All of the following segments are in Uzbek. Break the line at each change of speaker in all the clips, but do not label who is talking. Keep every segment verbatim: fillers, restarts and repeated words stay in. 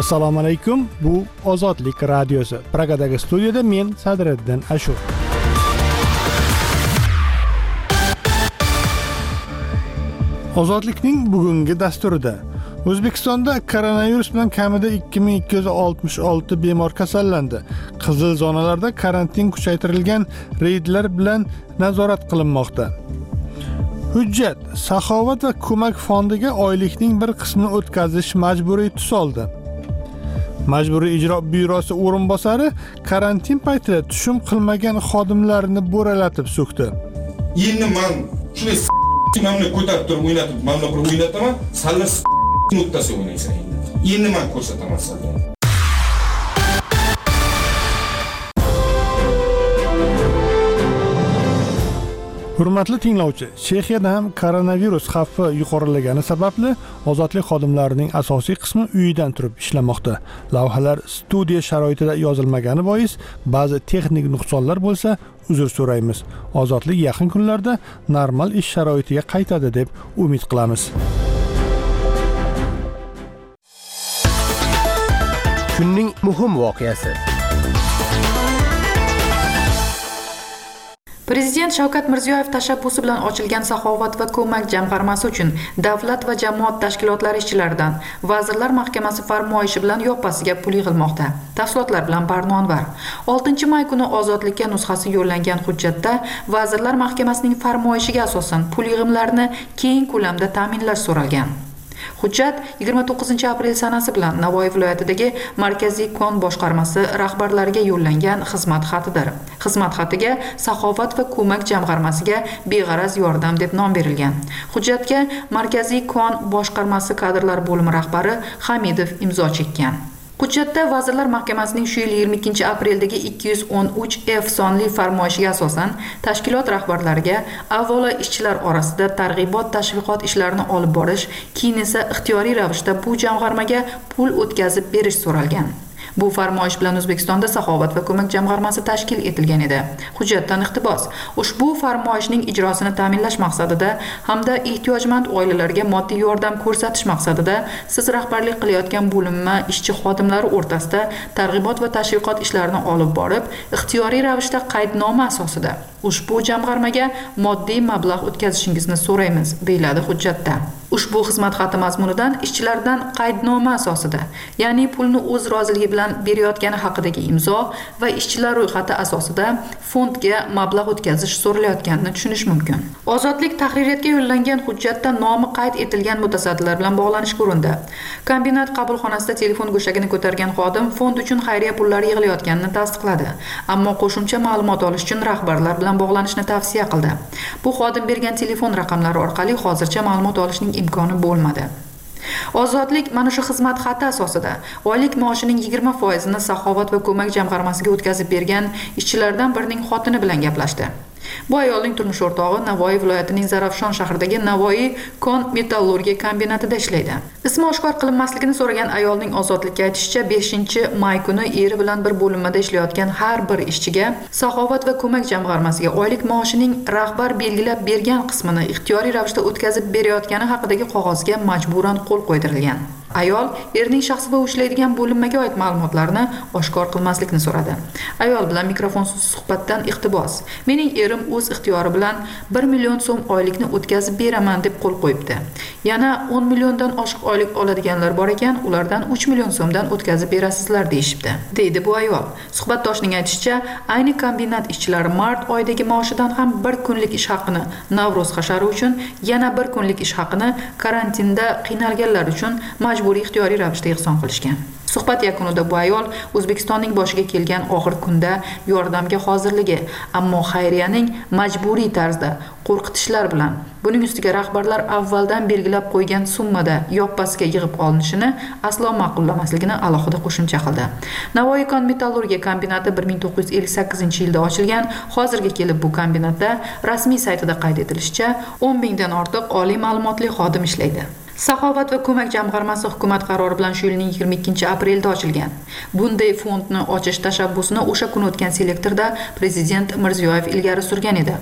Assalomu alaykum. Bu Ozodlik radiosi. Pragadagi studiyada men Sadriddin Ashur. Ozodlikning bugungi dasturida O'zbekistonda koronavirus bilan kamida ikki ming ikki yuz oltmish olti bemor kasallandi. Qizil zonalarda karantin kuchaytirilgan, reydlar bilan nazorat qilinmoqda. Hujjat Saxovat va ko'mak fondiga oylikning bir qismini o'tkazish majburiy tus oldi. Majburiy ijro byurosi o'rinbosari karantin paytida tushum qilmagan xodimlarni bo'ralatib so'kdi.
Endi men shunday mamni ko'tarib turib o'ynatib, mamni qilib o'ynataman, sallar nuqtasi o'ynaysan endi. Endi men ko'rsataman sizga.
Hurmatli tinglovchi, Chexiyada ham koronavirus xavfi yuqorilagani sababli ozodlik xodimlarining asosiy qismi uyidan turib ishlamoqda. Lavhalar studiya sharoitida yozilmagani bois ba'zi texnik nuqsonlar bo'lsa, uzr so'raymiz. Ozodlik yaqin kunlarda normal ish sharoitiga qaytadi deb umid qilamiz.
Kunning muhim voqeasi.
Prezident Shavkat Mirziyoyev tashabbusi bilan ochilgan Saxovat va ko'mak jamg'armasi uchun davlat va jamoat tashkilotlari ishchilaridan Vazirlar Mahkamasi farmoyishi bilan yoppasiga pul yig'ilmoqda. Tafsilotlar bilan Barnonvar. oltinchi may kuni Ozodlikka nusxasi yo'llangan hujjatda Vazirlar Mahkamasining farmoyishiga asosan pul yig'imlarini keng ko'lamda ta'minlash so'ralgan. Hujjat yigirma to'qqizinchi aprel sanasi bilan Navoiy viloyatidagi Markaziy kon boshqarmasi rahbarlariga yo'llangan xizmat xatidir. Xizmat xatiga Saxovat va ko'mak jamg'armasiga beg'araz yordam deb nom berilgan. Hujjatga Markaziy kon boshqarmasi kadrlar bo'limi rahbari Hamidov imzo chekkan. Hujjatda Vazirlar Mahkamasining shu yil yigirma ikkinchi apreldagi ikki yuz o'n uch F sonli farmoyishiga asosan tashkilot rahbarlariga avvalo ishchilar orasida targ'ibot tashviqot ishlarini olib borish, keyin esa ixtiyoriy ravishda bu jamg'armaga pul o'tkazib berish so'ralgan. Bu farmoyish bilan O'zbekistonda Saxovat va ko'mak jamg'armasi tashkil etilgan edi. Hujjatdan iqtibos: ushbu farmoyishning ijrosini ta'minlash maqsadida hamda ehtiyojmand oilalarga moddiy yordam ko'rsatish maqsadida siz rahbarlik qilayotgan bo'linma ishchi xodimlari o'rtasida targ'ibot va tashviqot ishlarini olib borib, ixtiyoriy ravishda qaydnoma asosida ushbu jamg'armaga moddiy mablag' o'tkazishingizni so'raymiz, deyiladi hujjatda. Ushbu xizmat xati mazmunidan ishchilardan qaydnoma asosida, ya'ni pulni o'z roziligi bilan berayotgani haqidagi imzo va ishchilar ro'yxati asosida fondga mablag' o'tkazish so'ralayotganini tushunish mumkin. Ozodlik tahririyatga yo'llangan hujjatda nomi qayd etilgan mutasaddilar bilan bog'lanishga urindi. Kombinat qabulxonasida telefon go'shagini ko'targan xodim fond uchun xayriya pullari yig'ilayotganini tasdiqladi, ammo qo'shimcha ma'lumot olish uchun rahbarlar bilan bog'lanishni tavsiya qildi. Bu xodim bergan telefon raqamlari orqali hozircha ma'lumot olishning imkoni bo'lmadi. Ozodlik mana shu xizmat xati asosida oylik maoshining yigirma foizini Saxovat va ko'mak jamg'armasiga o'tkazib bergan ishchilardan birining xotini bilan gaplashdi. Bu ayolning turmush o'rtog'i Navoiy viloyatining Zarafshon shahridagi Navoiy kon metallurgiya kombinatida ishlaydi. Ismi oshkor qilinmasligini so'ragan ayolning Ozodlikka aytishicha, beshinchi may kuni eri bilan bir bo'linmada ishlayotgan har bir ishchiga Saxovat va ko'mak jamg'armasiga oylik maoshining rahbar belgilab bergan qismini ixtiyoriy ravishda o'tkazib berayotgani haqidagi qog'ozga majburan qo'l qo'ydirilgan. Ayol erining shaxsi va ishlaydigan bo'linmaga oid ma'lumotlarni oshkor qilmaslikni so'radi. Ayol bilan mikrofonsiz suhbatdan iqtibos: "Mening erim o'z ixtiyori bilan bir million so'm oylikni o'tkazib beraman deb qo'l qo'yibdi. Yana o'n milliondan oshiq oylik oladiganlar bor ekan, ulardan uch million so'mdan o'tkazib berasizlar deyishibdi", deydi bu ayol. Suhbatdoshining aytishicha, ayni kombinat ishchilari mart oyidagi maoshidan ham bir kunlik ish haqini Navro'z hashari uchun, yana bir kunlik ish haqini karantinda qiynalganlar uchun majburiy ixtiyoriy ravishda ehson qilishgan. Suhbat yakunida bu ayol O'zbekistonning boshiga kelgan og'ir kunda yordamga hozirligi, ammo xayriyaning majburiy tarzda qo'rqitishlar bilan, buning ustiga rahbarlar avvaldan belgilab qo'ygan summada yoppasiga yig'ib olinishini aslo ma'qullamasligini alohida qo'shimcha qildi. Navoiy kon metallurgiya kombinati bir ming to'qqiz yuz ellik sakkizinchi yilda ochilgan. Hozirga kelib bu kombinatda rasmiy saytida qayd etilishicha o'n mingdan ortiq oliy ma'lumotli xodim ishlaydi. Saxovat va ko'mak jamg'armasi hukumat qarori bilan shu yilning yigirma ikkinchi aprelda ochilgan. Bunday fondni ochish tashabbusini o'sha kun o'tgan selektorda Prezident Mirziyoyev ilgari surgan edi.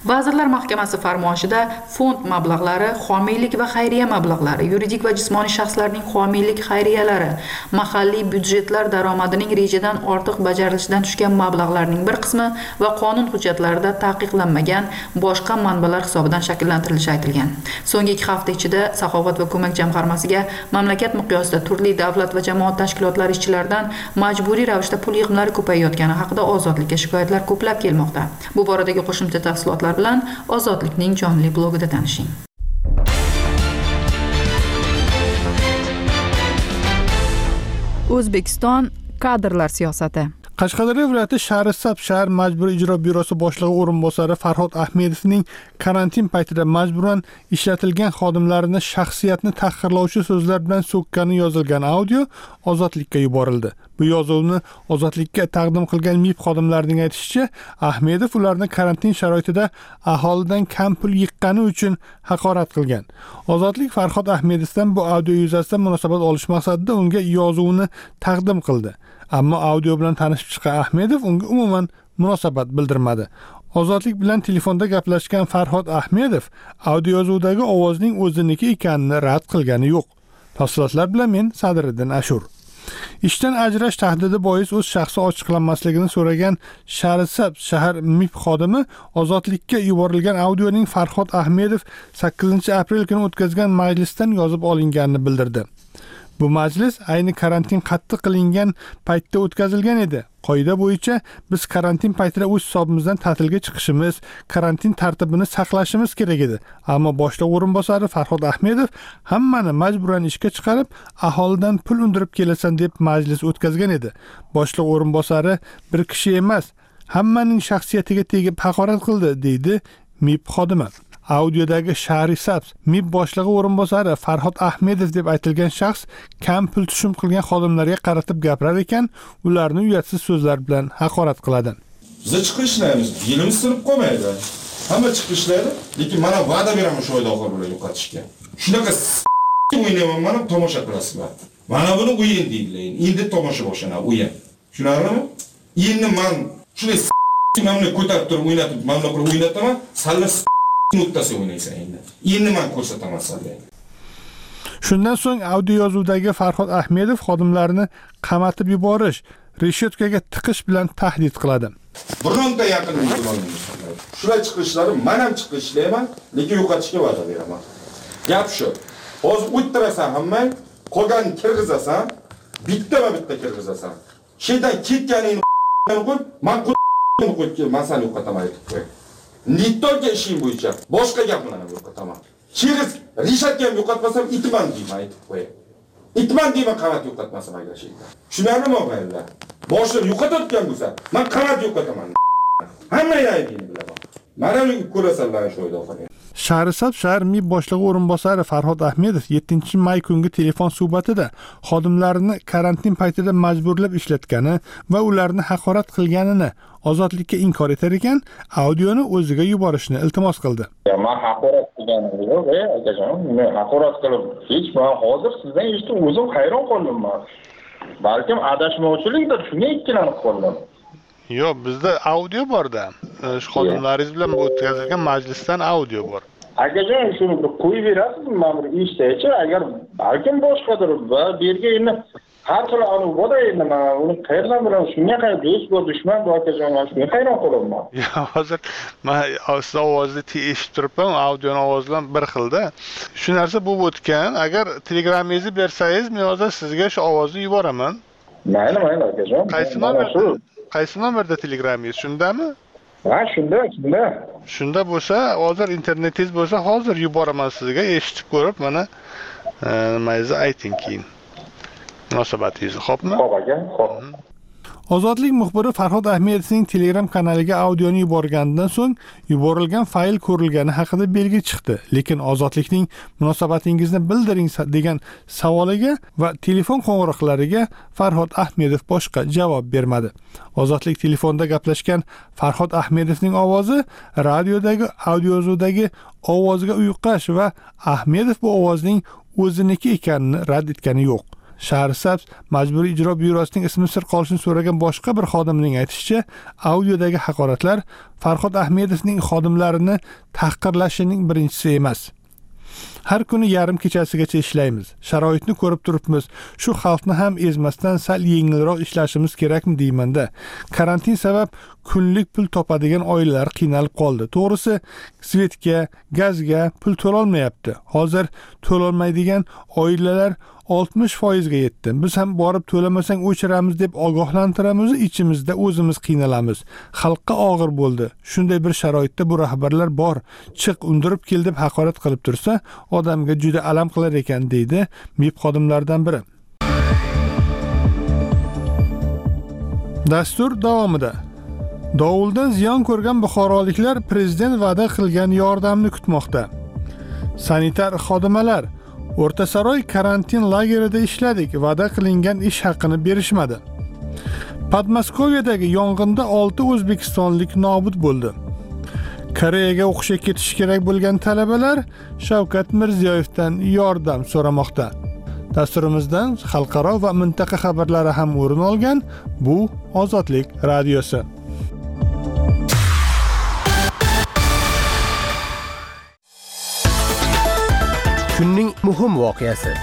Vazirlar Mahkamasi farmoyishida fond mablag'lari, homiylik va xayriya mablag'lari, yuridik va jismoniy shaxslarning homiylik xayriyalari, mahalliy byudjetlar daromadining rejadan ortiq bajarilishidan tushgan mablag'larning bir qismi va qonun hujjatlarida taqiqlanmagan boshqa manbalar hisobidan shakllantirilishi aytilgan. So'nggi ikki hafta ichida Saxovat va ko'mak jamg'armasiga mamlakat miqyosida turli davlat va jamoat tashkilotlari ishchilaridan majburiy ravishda pul yig'imlari ko'payayotgani haqida Ozodlikka shikoyatlar ko'plab kelmoqda. Bu boradagi qo'shimcha tafsilotlar bilan Ozodlikning jonli blogida tanishing. O'zbekiston kadrlar siyosati.
Qashqadaryo viloyati Shahrisabz shahar majburiy ijro byurosi boshlig'i o'rinbosari Farhod Ahmedovning karantin paytida majburan ishlatilgan xodimlarini shaxsiyatni tahqirlovchi so'zlar bilan so'kkani yozilgan audio Ozodlikka yuborildi. Bu yozuvni Ozodlikka taqdim qilgan M I B xodimlarining aytishicha, Ahmedov ularni karantin sharoitida aholidan kam pul yiqqani uchun haqorat qilgan. Ozodlik Farhod Ahmedovdan bu audio yuzasidan munosabat olish maqsadida unga yozuvni taqdim qildi. Ammo audio bilan tanishib chiqqan Ahmedov unga umuman munosabat bildirmadi. Ozodlik bilan telefonda gaplashgan Farhod Ahmedov audio yozuvdagi ovozning o'ziniki ekanini rad qilgani yo'q. Tafsilotlar bilan men Sadriddin Ashur. Ishdan ajrash tahdidi bois o'z shaxsi ochiqlanmasligini so'ragan Shahrisabz shahar M I B xodimi Ozodlikka yuborilgan audioning Farhod Ahmedov sakkizinchi aprel kuni o'tkazgan majlisdan yozib olinganini bildirdi. Bu majlis ayni karantin qattiq qilingan paytda o'tkazilgan edi. Qoida bo'yicha biz karantin paytida o'z hisobimizdan ta'tilga chiqishimiz, karantin tartibini saqlashimiz kerak edi. Ammo boshliq o'rinbosari Farhod Ahmedov hammani majburan ishga chiqarib, aholidan pul undirib kelasan deb majlis o'tkazgan edi. Boshliq o'rinbosari bir kishi emas, hammaning shaxsiyatiga tegib haqorat qildi, deydi M I B xodimi. Audiodagi Shahrisabz M I B boshlig'i o'rinbosari Farhod Ahmedov deb aytilgan shaxs kam pul tushum qilgan xodimlarga qaratib gapirar ekan, ularni uyatsiz so'zlar bilan haqorat qiladi.
Biz chiqib ishlaymiz, yilimiz sinib qolmaydi. Hamma chiqib ishlaydi, lekin mana va'da beraman shu oyda oxir bilan yo'qotishga. Shunaqa o'ynayman, mana tomosha qilasizlar. Mana buni o'yin deydilar. Endi tomosha boshlanadi, o'yin. Tushunarlimi? Endi men shunday mamni ko'tarib turib o'ynatib, mana bir o'ynataman, sallar nuqtasi o'ynaysan endi. Endi men ko'rsataman sizlarga.
Shundan so'ng audio yozuvdagi Farhod Ahmedov xodimlarini qamatib yuborish, reshotkaga tiqish bilan tahdid qiladi.
Bironta yaqin bo'lmaydi. Shular chiqishlari, men ham chiqib ishlayman, lekin yo'qotishga va'da beraman. Gap shu. Hozir o'ttirasan hammang, qolgan kirgizasan, bitta va bitta kirgizasan. Shedan ketganingni qo'y, men qo'yib kel, men seni yo'qotaman deb qo'y. Nittoga ishim bo'yicha boshqa gap bilan yo'qotaman. Chiriz rishatga ham yo'qotmasam itman deyman aytib qo'y. Itman deyman qavat yo'qotmasam agar sheyda. Tushunarlimi o'g'aylar? Boshini yo'qotayotgan bo'lsa, men qavat yo'qotaman. Hamma aytaydi bilaman. Mana uni ko'rasanlar shu oyda oxirgi.
Shahrisabz shahar M I B boshlig'i o'rinbosari Farhod Ahmedov yettinchi may kungi telefon suhbatida xodimlarini karantin paytida majburlab ishlatgani va ularni haqorat qilganini Ozodlikka inkor etar ekan, audioni o'ziga yuborishni iltimos qildi.
Men haqorat qilganim yo'q, ey akajon. Men haqorat qilib, hech men hozir sizdan eshitib o'zim hayron qoldim. Balkim adashmovchilikdir, shunga ikkilanib qoldim.
Yo'q, bizda audio bor-da. Shu xodimlaringiz bilan o'tkazilgan majlisdan audio bor.
Akajon, shuni bir qo'yib berasizmi? Men bir eshitaychi, agar balkim boshqadir va bu yerga endi har xil anu boda endi men uni qayerdan bilaman? Shunga qay do'st va dushman bu akajon, men shunga hayron qolaman.
Yo'q, hozir men siz ovozni eshitib turibman, audioni ovozi bilan bir xilda. Shu narsa bo'lib o'tgan. Agar telegramingizni bersangiz, men hozir sizga shu ovozni yuboraman.
Mayli, mayli akajon.
Qaysi nomerda? Qaysi nomerda telegramingiz? Shundami?
Ha, shunda, shunda.
Shunda bo'lsa, hozir internetingiz bo'lsa, hozir yuboraman sizga, eshitib ko'rib, mana nimangizni ayting keyin. Munosabatingizni, xo'pmi?
Xo'p aka, xo'p.
Ozodlik muxbiri Farhod Ahmedovning Telegram kanaliga audioni yuborgandan so'ng yuborilgan fayl ko'rilgani haqida belgi chiqdi. Lekin Ozodlikning munosabatingizni bildiring degan savoliga va telefon qo'ng'iroqlariga Farhod Ahmedov boshqa javob bermadi. Ozodlik telefonda gaplashgan Farhod Ahmedovning ovozi radiodagi audiozudagi ovozga uyqash va Ahmedov bu ovozning o'ziniki ekanini rad etgani yo'q. Shahrisabz Majburiy ijro byurosining ismi sir qolishini so'ragan boshqa bir xodimning aytishicha, audiodagi haqoratlar Farhod Ahmedovning xodimlarini tahqirlashining birinchisi emas. Har kuni yarim kechasigacha ishlaymiz. Sharoitni ko'rib turibmiz. Shu xalqni ham ezmasdan sal yengilroq ishlashimiz kerakmi deymanda. Karantin sabab kunlik pul topadigan oilalar qiynalib qoldi. To'g'risi, svetga, gazga pul to'lolmayapti. Hozir to'lolmaydigan oilalar oltmish foiz ga yetdi. Biz ham borib to'lamasang o'chiramiz deb ogohlantiramiz, ichimizda o'zimiz qiynalamiz. Xalqqa og'ir bo'ldi. Shunday bir sharoitda bu rahbarlar bor. Chiq undirib kel deb haqorat qilib tursa, odamga juda alam qilar ekan, deydi MIB xodimlaridan biri. Dastur davomida dovuldan ziyon ko'rgan buxoroliklar prezident va'da qilgan yordamni kutmoqda. Sanitar xodimalar O'rtasaroy karantin lagerida ishladik, va'da qilingan ish haqini berishmadi. Podmoskoviyadagi yong'inda olti o'zbekistonlik nobud bo'ldi. Koreyaga o'qishga ketish kerak bo'lgan talabalar Shavkat Mirziyoyevdan yordam so'ramoqda. Dasturimizdan xalqaro va mintaqa xabarlari ham o'rin olgan. Bu Ozodlik radiosi.
Kunning muhim voqeasi.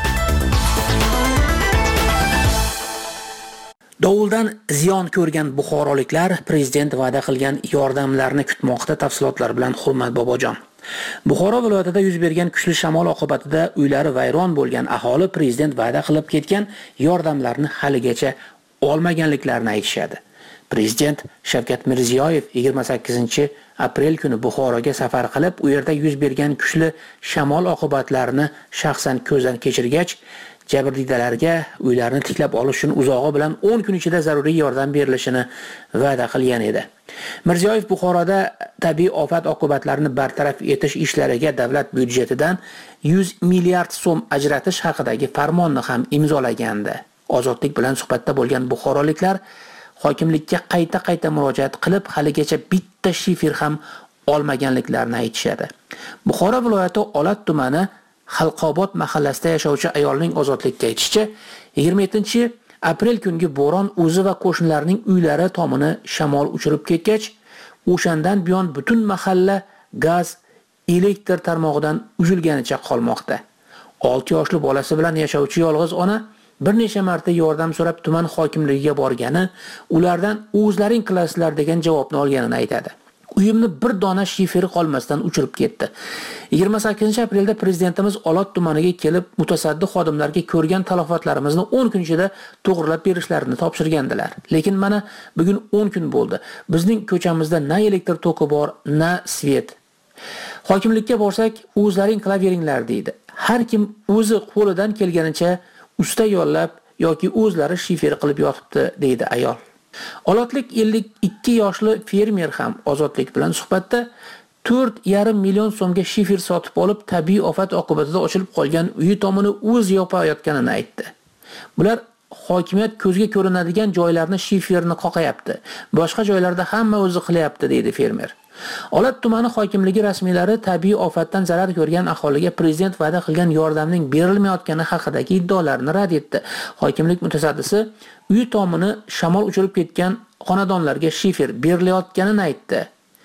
Dovuldan ziyon ko'rgan buxoroliklar prezident va'da qilgan yordamlarni kutmoqda. Tafsilotlar bilan Hurmat Bobojon. Buxoro viloyatida yuz bergan kuchli shamol oqibatida uylari vayron bo'lgan aholi prezident va'da qilib ketgan yordamlarni haligacha olmaganliklarini aytishadi. Prezident Shavkat Mirziyoyev yigirma sakkizinchi aprel kuni Buxoroga safar qilib, u yerda yuz bergan kuchli shamol oqibatlarini shaxsan ko'zdan kechirgach, jabrdiydalarga uylarini tiklab olish uchun uzog'i bilan o'n kun ichida zaruriy yordam berilishini va'da qilgan edi. Mirziyoyev Buxoroda tabiiy ofat oqibatlarini bartaraf etish ishlariga davlat byudjetidan yuz milliard so'm ajratish haqidagi farmonni ham imzolagandi. Ozodlik bilan suhbatda bo'lgan buxoroliklar hokimlikka qayta-qayta murojaat qilib, haligacha bitta shifr ham olmaganliklarini aytishadi. Buxoro viloyati Olat tumani Xalqobod mahallasida yashovchi ayolning Ozodlikka aytishicha, yigirma yettinchi aprel kungi bo'ron o'zi va qo'shnilarining uylari tomini shamol uchirib ketgach, o'shandan buyon butun mahalla gaz, elektr tarmog'idan uzilganicha qolmoqda. olti yoshli bolasi bilan yashovchi yolg'iz ona bir necha marta yordam so'rab tuman hokimligiga borgani, ulardan o'zlaring qilasizlar degan javobni olganini aytadi. Uyimni bir dona shiferi qolmasdan uchirib ketdi. yigirma sakkizinchi aprelda prezidentimiz Olot tumaniga kelib, mutasaddi xodimlarga ko'rgan talofatlarimizni o'n kun ichida to'g'rilab berishlarini topshirgandilar. Lekin mana bugun o'n kun bo'ldi. Bizning ko'chamizda na elektr toki bor, na svet. Hokimlikka borsak, o'zlaring qilaveringlar deydi. Har kim o'zi qo'lidan kelganicha usta yollab yoki o'zlari shifer qilib yotibdi, deydi ayol. Olotlik ellik ikki yoshli fermer ham Ozodlik bilan suhbatda to'rt yarim million so'mga shifer sotib olib, tabiiy ofat oqibatida ochilib qolgan uyi tomini o'zi yopayotganini aytdi. Bular hokimiyat ko'zga ko'rinadigan joylarni shiferni qoqayapti. Boshqa joylarda hamma o'zi qilyapti, deydi fermer. Olat tumani hokimligi rasmiylari tabiiy ofatdan zarar ko'rgan aholiga prezident va'da qilgan yordamning berilmayotgani haqidagi iddaolarni rad etdi. Hokimlik mutasaddisi uy tomini shamol uchirib ketgan xonadonlarga shifer berilayotganini aytdi.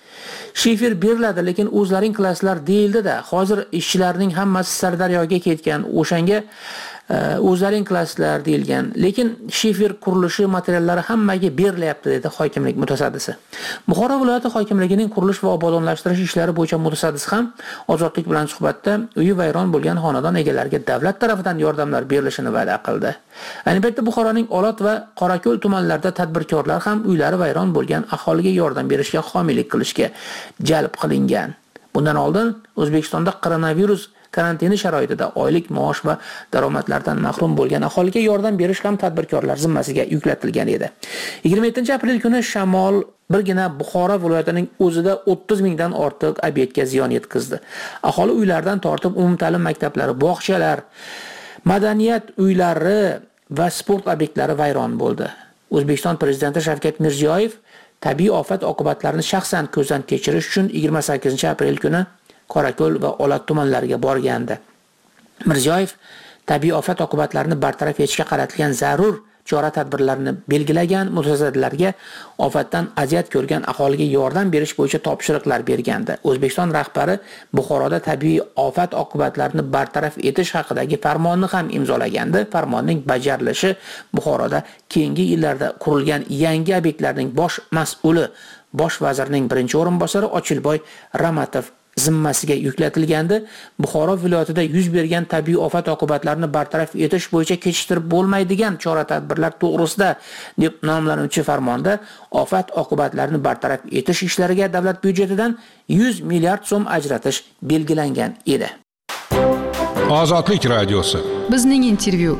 Shifer beriladi, lekin o'zlaring qilasizlar deyildi-da. Hozir ishchilarning hammasi Sirdaryoga ketgan, o'shanga o'zlaring qilasizlar deyilgan. Lekin shifer qurilishi materiallari hammaga berilyapti, dedi hokimlik mutasaddisi. Buxoro viloyati hokimligining qurilish va obodonlashtirish ishlari bo'yicha mutasaddisi ham Ozodlik bilan suhbatda uyi vayron bo'lgan xonadon egalariga davlat tomonidan yordamlar berilishini va'da qildi. Ayni paytda Buxoroning Olot va Qorako'l tumanlarida tadbirkorlar ham uylari vayron bo'lgan aholiga yordam berishga homiylik qilishga jalb qilingan. Bundan oldin O'zbekistonda koronavirus karantini sharoitida oylik maosh va daromadlardan mahrum bo'lgan aholiga yordam berish ham tadbirkorlar zimmasiga yuklatilgan edi. yigirma yettinchi aprel kuni shamol birgina Buxoro viloyatining o'zida o'ttiz mingdan ortiq obyektga ziyon yetkazdi. Aholi uylaridan tortib umumta'lim maktablari, bog'chalar, madaniyat uylari va sport obyektlari vayron bo'ldi. O'zbekiston prezidenti Shavkat Mirziyoyev tabiiy ofat oqibatlarini shaxsan ko'zdan kechirish uchun yigirma sakkizinchi aprel kuni Qorako'l va Olot tumanlariga borgandi. Mirziyoyev tabiiy ofat oqibatlarini bartaraf etishga qaratilgan zarur chora-tadbirlarni belgilagan, mutasaddilarga ofatdan aziyat ko'rgan aholiga yordam berish bo'yicha topshiriqlar bergandi. O'zbekiston rahbari Buxoroda tabiiy ofat oqibatlarini bartaraf etish haqidagi farmonni ham imzolagandi. Farmonning bajarilishi Buxoroda keyingi yillarda qurilgan yangi obyektlarning bosh mas'uli bosh vazirning birinchi o'rinbosari Ochilboy Ramatov zimmasiga yuklatilgandi. Buxoro viloyatida yuz bergan tabiiy ofat oqibatlarini bartaraf etish bo'yicha kechiktirib bo'lmaydigan chora-tadbirlar to'g'risida deb nomlanuvchi farmonda ofat oqibatlarini bartaraf etish ishlariga davlat byudjetidan yuz milliard so'm ajratish belgilangan edi.
Ozodlik radiosi.
Bizning intervyu.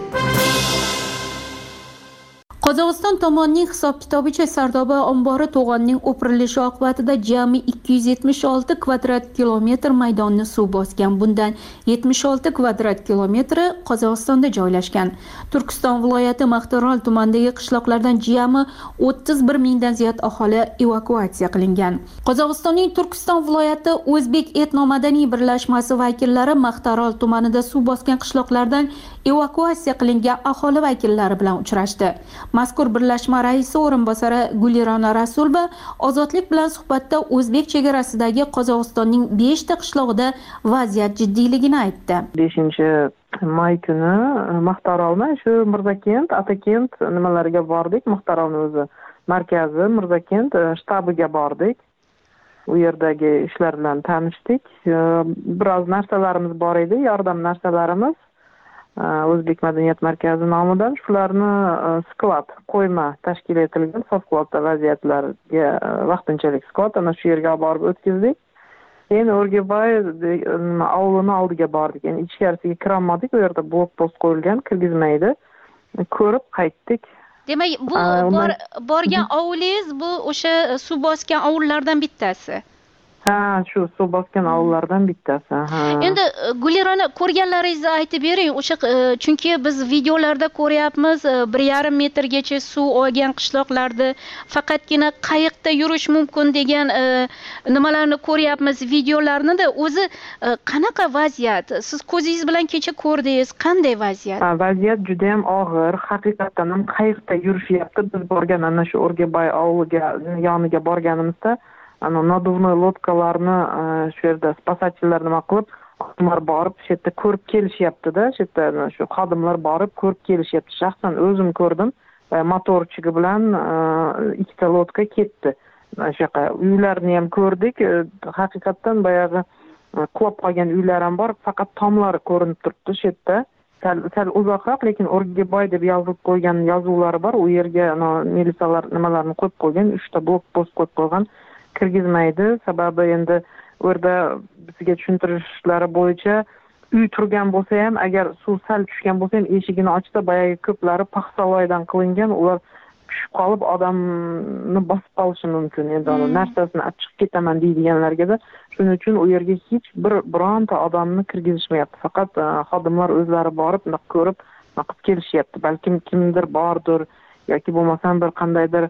Qozog'iston tomonining hisob-kitobicha Sardoba ombori to'g'onning o'pirilishi oqibatida jami ikki yuz yetmish olti kvadrat kilometr maydonni suv bosgan. Bundan yetmish olti kvadrat kilometri Qozog'istonda joylashgan. Turkiston viloyati Maqtarol tumanidagi qishloqlardan jami o'ttiz bir mingdan ziyod aholi evakuatsiya qilingan. Qozog'istonning Turkiston viloyati O'zbek etno-madaniy birlashmasi vakillari Maqtarol tumanida suv bosgan qishloqlardan evakuatsiya qilingan aholi vakillari bilan uchrashdi. Mazkur birlashma raisi o'rinbosari Gulirona Rasulova Ozodlik bilan suhbatda O'zbek chegarasidagi Qozog'istonning besh ta qishlog'ida vaziyat jiddiyligini aytdi.
beshinchi may kuni Maqtarolni shu Mirzakent, Atakent nimalarga bordik. Maqtarolni o'zi markazi Mirzakent shtabiga bordik. U yerdagi ishlar bilan tanishdik. Biroz narsalarimiz bor edi, yordam narsalarimiz. O'zbek madaniyat markazi nomidan shularni sklad, qo'yma tashkil etilgan favqulodda vaziyatlarga vaqtinchalik sklad ana shu yerga olib borib o'tkazdik. Keyin O'rgabay avlini oldiga bordik. Ya'ni ichkarisiga kirolmadik, u yerda blokpost qo'yilgan, kirgizmaydi. Ko'rib qaytdik.
Demak, bu bor, borgan ovulingiz bu o'sha suv bosgan ovullardan bittasi.
Ha, shu suv bosgan ovullardan bittasi. Ha.
Endi Gulirona, ko'rganlaringizni aytib bering. O'sha chunki biz videolarda ko'ryapmiz, bir yarim metrgacha suv olgan qishloqlarda faqatgina qayiqda yurish mumkin degan nimalarni ko'ryapmiz, videolarni-da. O'zi qanaqa vaziyat? Siz ko'zingiz bilan kecha ko'rdingiz, qanday vaziyat?
Ha, vaziyat juda ham og'ir. Haqiqatan ham qayiqda yurishyapti. Biz borgan ana shu O'rgabay ovuliga yoniga borganimizda ana naduvnoy lodkalarni shu yerda spasatellar nima qilib, odamlar borib shu yerda ko'rib kelishyapti-da, shu yerda shu xodimlar borib ko'rib kelishyapti. Shaxsan o'zim ko'rdim. Motorchigi bilan ikkita lodka ketdi. Shu yoqqa uylarni ham ko'rdik. Haqiqatan bayog'i qulab qolgan uylar ham bor, faqat tomlari ko'rinib turibdi shu yerda. Sal sal uzoqroq, lekin O'rgabay deb yozib qo'ygan yozuvlari bor. U yerga militsiyalar nimalarni qo'yib qo'ygan, uchta blokpost qo'yib qo'ygan. Kirgizmaydi. Sababi endi u yerda bizga tushuntirishlari bo'yicha uy turgan bo'lsa ham, agar suv sal tushgan bo'lsa ham eshigini ochsa, boyagi ko'plari paxsaloydan qilingan, ular tushib qolib odamni bosib qolishi mumkin. Endi uni narsasini olib chiqib ketaman deydiganlarga-da shuning uchun u yerga hech bir bironta odamni kirgizishmayapti. Faqat xodimlar o'zlari borib, ko'rib, qilib kelishyapti. Balkim kimdir bordir yoki bo'lmasam bir qandaydir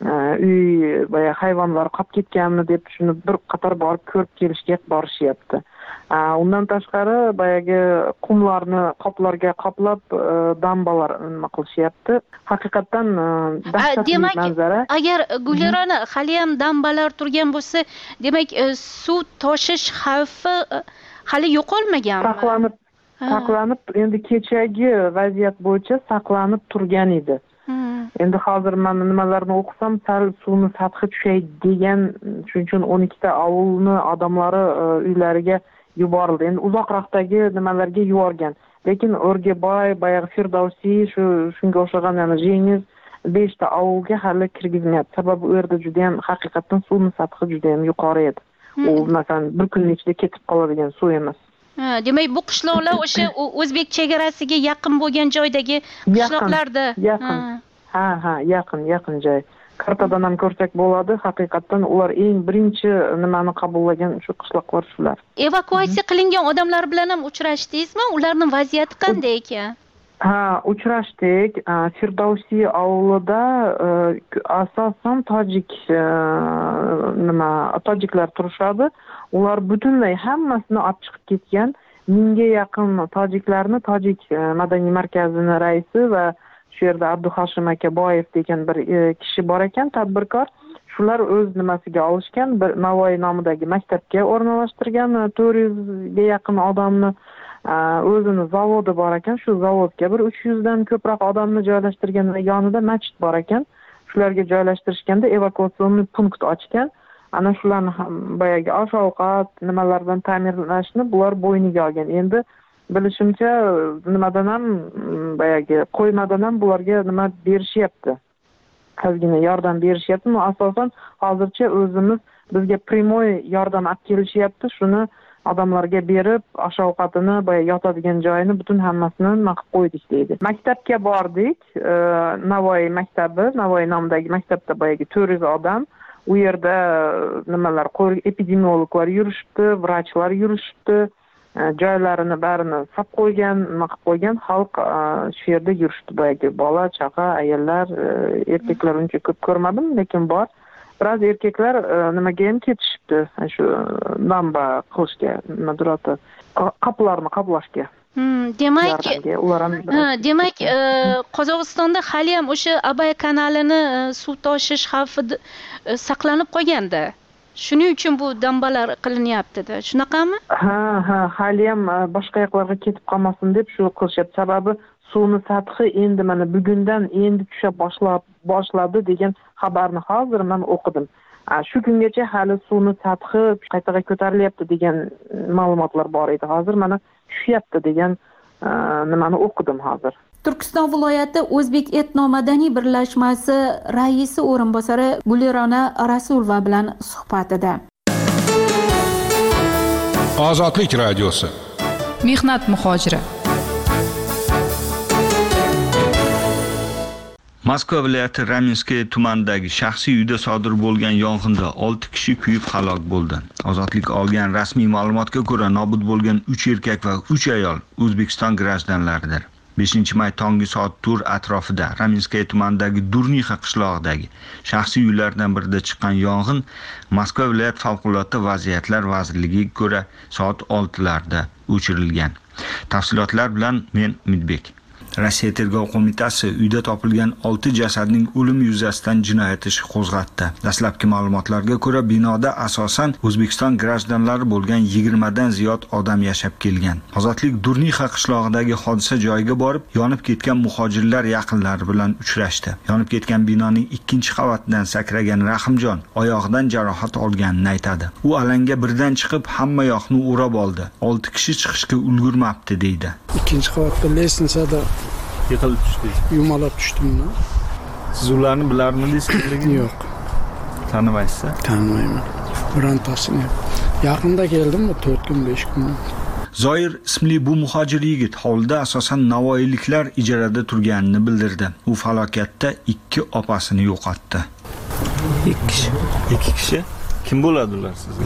uy boya hayvonlar qolib ketganmi deb shuni bir qator borib ko'rib kelishga borishyapti. Undan tashqari boyagi qumlarni qoplarga qoplab dambalar nima qilishyapti. Haqiqatan dahshatli manzara.
Agar Gulirona hali ham dambalar turgan bo'lsa, demak suv toshish xavfi hali yo'qolmaganmi?
Saqlanib, saqlanib endi kechagi vaziyat bo'yicha saqlanib turgan edi. Endi hozir men nimalarni o'qisam, sal suvni sathi tushaydi degan, shuning uchun o'n ikkita ovulni odamlari uylariga yuborildi. Endi uzoqroqdagi nimalarga yuborgan. Lekin O'rgabay, bayog'i Firdavsiy, shu shunga o'xshagan yana Jengiz besh ta ovulga hali kirgizmayapti. Sababi u yerda juda ham haqiqatan suvni sathi juda ham yuqori edi. U masalan bir kunning ichida ketib qoladigan suv emas.
Ha, demak bu qishloqlar o'sha O'zbek chegarasiga yaqin bo'lgan joydagi qishloqlarda.
Yaqin. Ha, ha, yaqin, yaqin joy. Kartadan ham ko'rsak bo'ladi. Haqiqatan ular eng birinchi nimani qabullagan shu qishloqlar shular.
Evakuatsiya qilingan odamlar bilan ham uchrashdingizmi? Ularning vaziyati qanday ekan?
Ha, uchrashdik. Firdavsiy ovulida asosan tojik nima, tojiklar turishadi. Ular butunlay hammasini olib chiqib ketgan. mingga yaqin tojiklarni tojik madaniy markazini raisi va shu yerda Abduhashim aka Boyev degan bir kishi bor ekan, tadbirkor. Shular o'z nimasiga olishgan, bir Navoiy nomidagi maktabga o'rnalashtirgan to'rt yuzga yaqin odamni, o'zini zavodi bor ekan, shu zavodga bir uch yuz dan ko'proq odamni joylashtirgan va yonida masjid bor ekan. Shularga joylashtirishganda evakuatsion punkt ochgan. Ana shularni ham boyagi osh-ovqat nimalar bilan ta'minlashni bular bo'yniga olgan. Endi bilishimcha nimadan ham boyagi qo'ymadan ham bularga nima berishyapti. Ozgina yordam berishyapti. Asosan hozircha o'zimiz bizga primoy yordam olib kelishyapti. Shuni odamlarga berib, osh-ovqatini, boya yotadigan joyini butun hammasini nima qilib qo'ydik deydi. Maktabga bordik. Navoiy maktabi, Navoiy nomidagi maktabda boyagi to'rt yuz odam. U yerda nimalar, epidemiologlar yurishibdi, vrachlar yurishibdi. Joylarini barini sab qo'ygan, nima qilib qo'ygan, xalq shu yerda yurishdi. Boyagi bola, chaqa, ayollar, erkaklar uncha ko'p ko'rmadim, lekin bor. Biroz erkaklar nimaga ham ketishibdi, shu namba qilishga, nima durati, qoplarni qoplashga.
Demak, demak, Qozog'istonda hali ham o'sha Abay kanalini suv toshish xavfi saqlanib qolganda. Shuning uchun bu dambalar qilinyapti-da. Shunaqami?
Ha, ha, hali ham boshqa yoqlarga ketib qolmasin deb shu qilishyapti. Sababi suvni sathi endi mana bugundan endi tusha boshlab boshladi degan xabarni hozir men o'qidim. Shu kungacha hali suvni sathi qaytaga ko'tarilyapti degan ma'lumotlar bor edi. Hozir mana tushyapti degan nimani o'qidim hozir.
Turkiston viloyati O'zbek etno-madaniy birlashmasi raisi o'rinbosari Gulirona Rasulova bilan suhbatida.
Ozodlik radiosi.
Mehnat muhojiri.
Moskva viloyati Raminskiy tumanidagi shaxsiy uyda sodir bo'lgan yong'inda olti kishi kuyib halok bo'ldi. Ozodlik olgan rasmiy ma'lumotga ko'ra, nobud bo'lgan uch erkak va uch ayol O'zbekiston grajdanlaridir. beshinchi may tongi soat to'rt atrofida Raminskiy tumanidagi Durnixa qishlog'idagi shaxsiy uylardan birida chiqqan yong'in Moskva viloyat favqulodda vaziyatlar vazirligiga ko'ra soat oltilarda o'chirilgan. Tafsilotlar bilan men Umidbek. Rossiya tergov qo'mitasi uyda topilgan olti jasadning o'limi yuzasidan jinoyat ishi qo'zg'atdi. Dastlabki ma'lumotlarga ko'ra, binoda asosan O'zbekiston grajdanlari bo'lgan yigirma dan ziyod odam yashab kelgan. Ozodlik Durnixa qishlog'idagi hodisa joyiga borib, yonib ketgan muhojirlar yaqinlari bilan uchrashdi. Yonib ketgan binoning ikkinchi qavatidan sakragan Rahimjon oyog'idan jarohat olganini aytadi. U alanga birdan chiqib, hamma yoqni o'rab oldi. olti kishi chiqishga ulgurmabdi deydi.
Ikkinchi qavatda lestnitsada yiqilib tushdik. Yumalab tushdim.
Siz ularni bilarmidingiz kimligini?
Yo'q.
Tanimaysiz?
Tanimayman. Birontasini. Yaqinda keldim, to'rt kun, besh kun.
Zoir ismli bu muhojir yigit hovlida asosan navoiyliklar ijarada turganini bildirdi. U falokatda ikki opasini yo'qotdi.
ikki kishi.
ikki kishi? Kim bo'ladi ular sizga?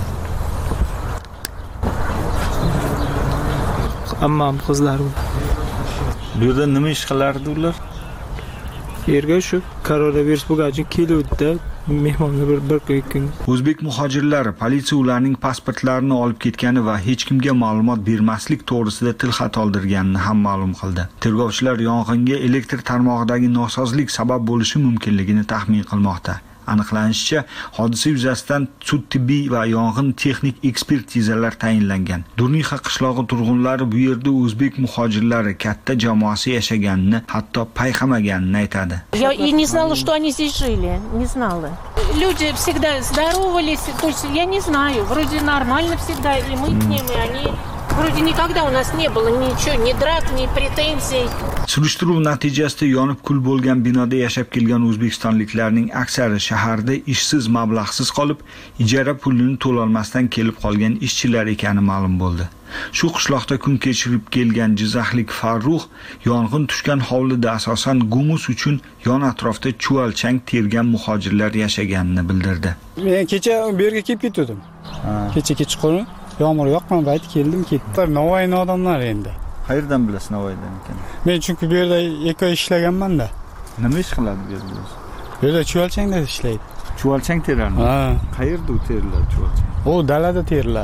Ammam qizlari.
Bu yerda nima ish qilardi ular?
Yerga shu koronavirus bo'lgach keluvdi-da, mehmonga bir bir kun.
O'zbek muhojirlari politsiya ularning pasportlarini olib ketgani va hech kimga ma'lumot bermaslik to'g'risida tilxat oldirganini ham ma'lum qildi. Tergovchilar yong'inga elektr tarmog'idagi nosozlik sabab bo'lishi mumkinligini taxmin qilmoqda. Aniqlanishicha, hodisa yuzasidan sud tibbiy va yong'in texnik ekspertizalar tayinlangan. Durnixa qishlog'i turg'unlari bu yerda o'zbek muhojirlari katta jamoasi yashaganini, hatto payqamaganini aytadi.
Я и не знала, что они здесь жили, не знала. Люди всегда здоровались, то есть я не знаю, вроде нормально всегда, и мы к ним, и они вроде никогда у нас не было ничего, ни драк, ни претензий.
Surishtiruv natijasida yonib kul bo'lgan binoda yashab kelgan o'zbekistonliklarning aksari shaharda ishsiz, mablag'siz qolib, ijara pulini to'lolmasdan kelib qolgan ishchilar ekani ma'lum bo'ldi. Shu qishloqda kun kechirib kelgan jizzaxlik Farruh yong'in tushgan hovlida asosan gumus uchun yon atrofda chuvalchang tergan muhojirlar yashaganini bildirdi.
Men kecha bu yerga kelib ketdim. Kecha kechqurun yomg'ir yoqqan payt keldim, ketdim. Navoiy odamlar endi.
Qayerdan bilasiz Navoiydan ekan?
Men chunki bu yerda ikki oy ishlaganman-da.
Nima ish qiladi bu yerda?
Bu yerda chuvalchangda ishlaydi.
Chuvalchang terarmi?
Ha.
Qayerda u teriladi chuvalchang?
O dalada teriladi.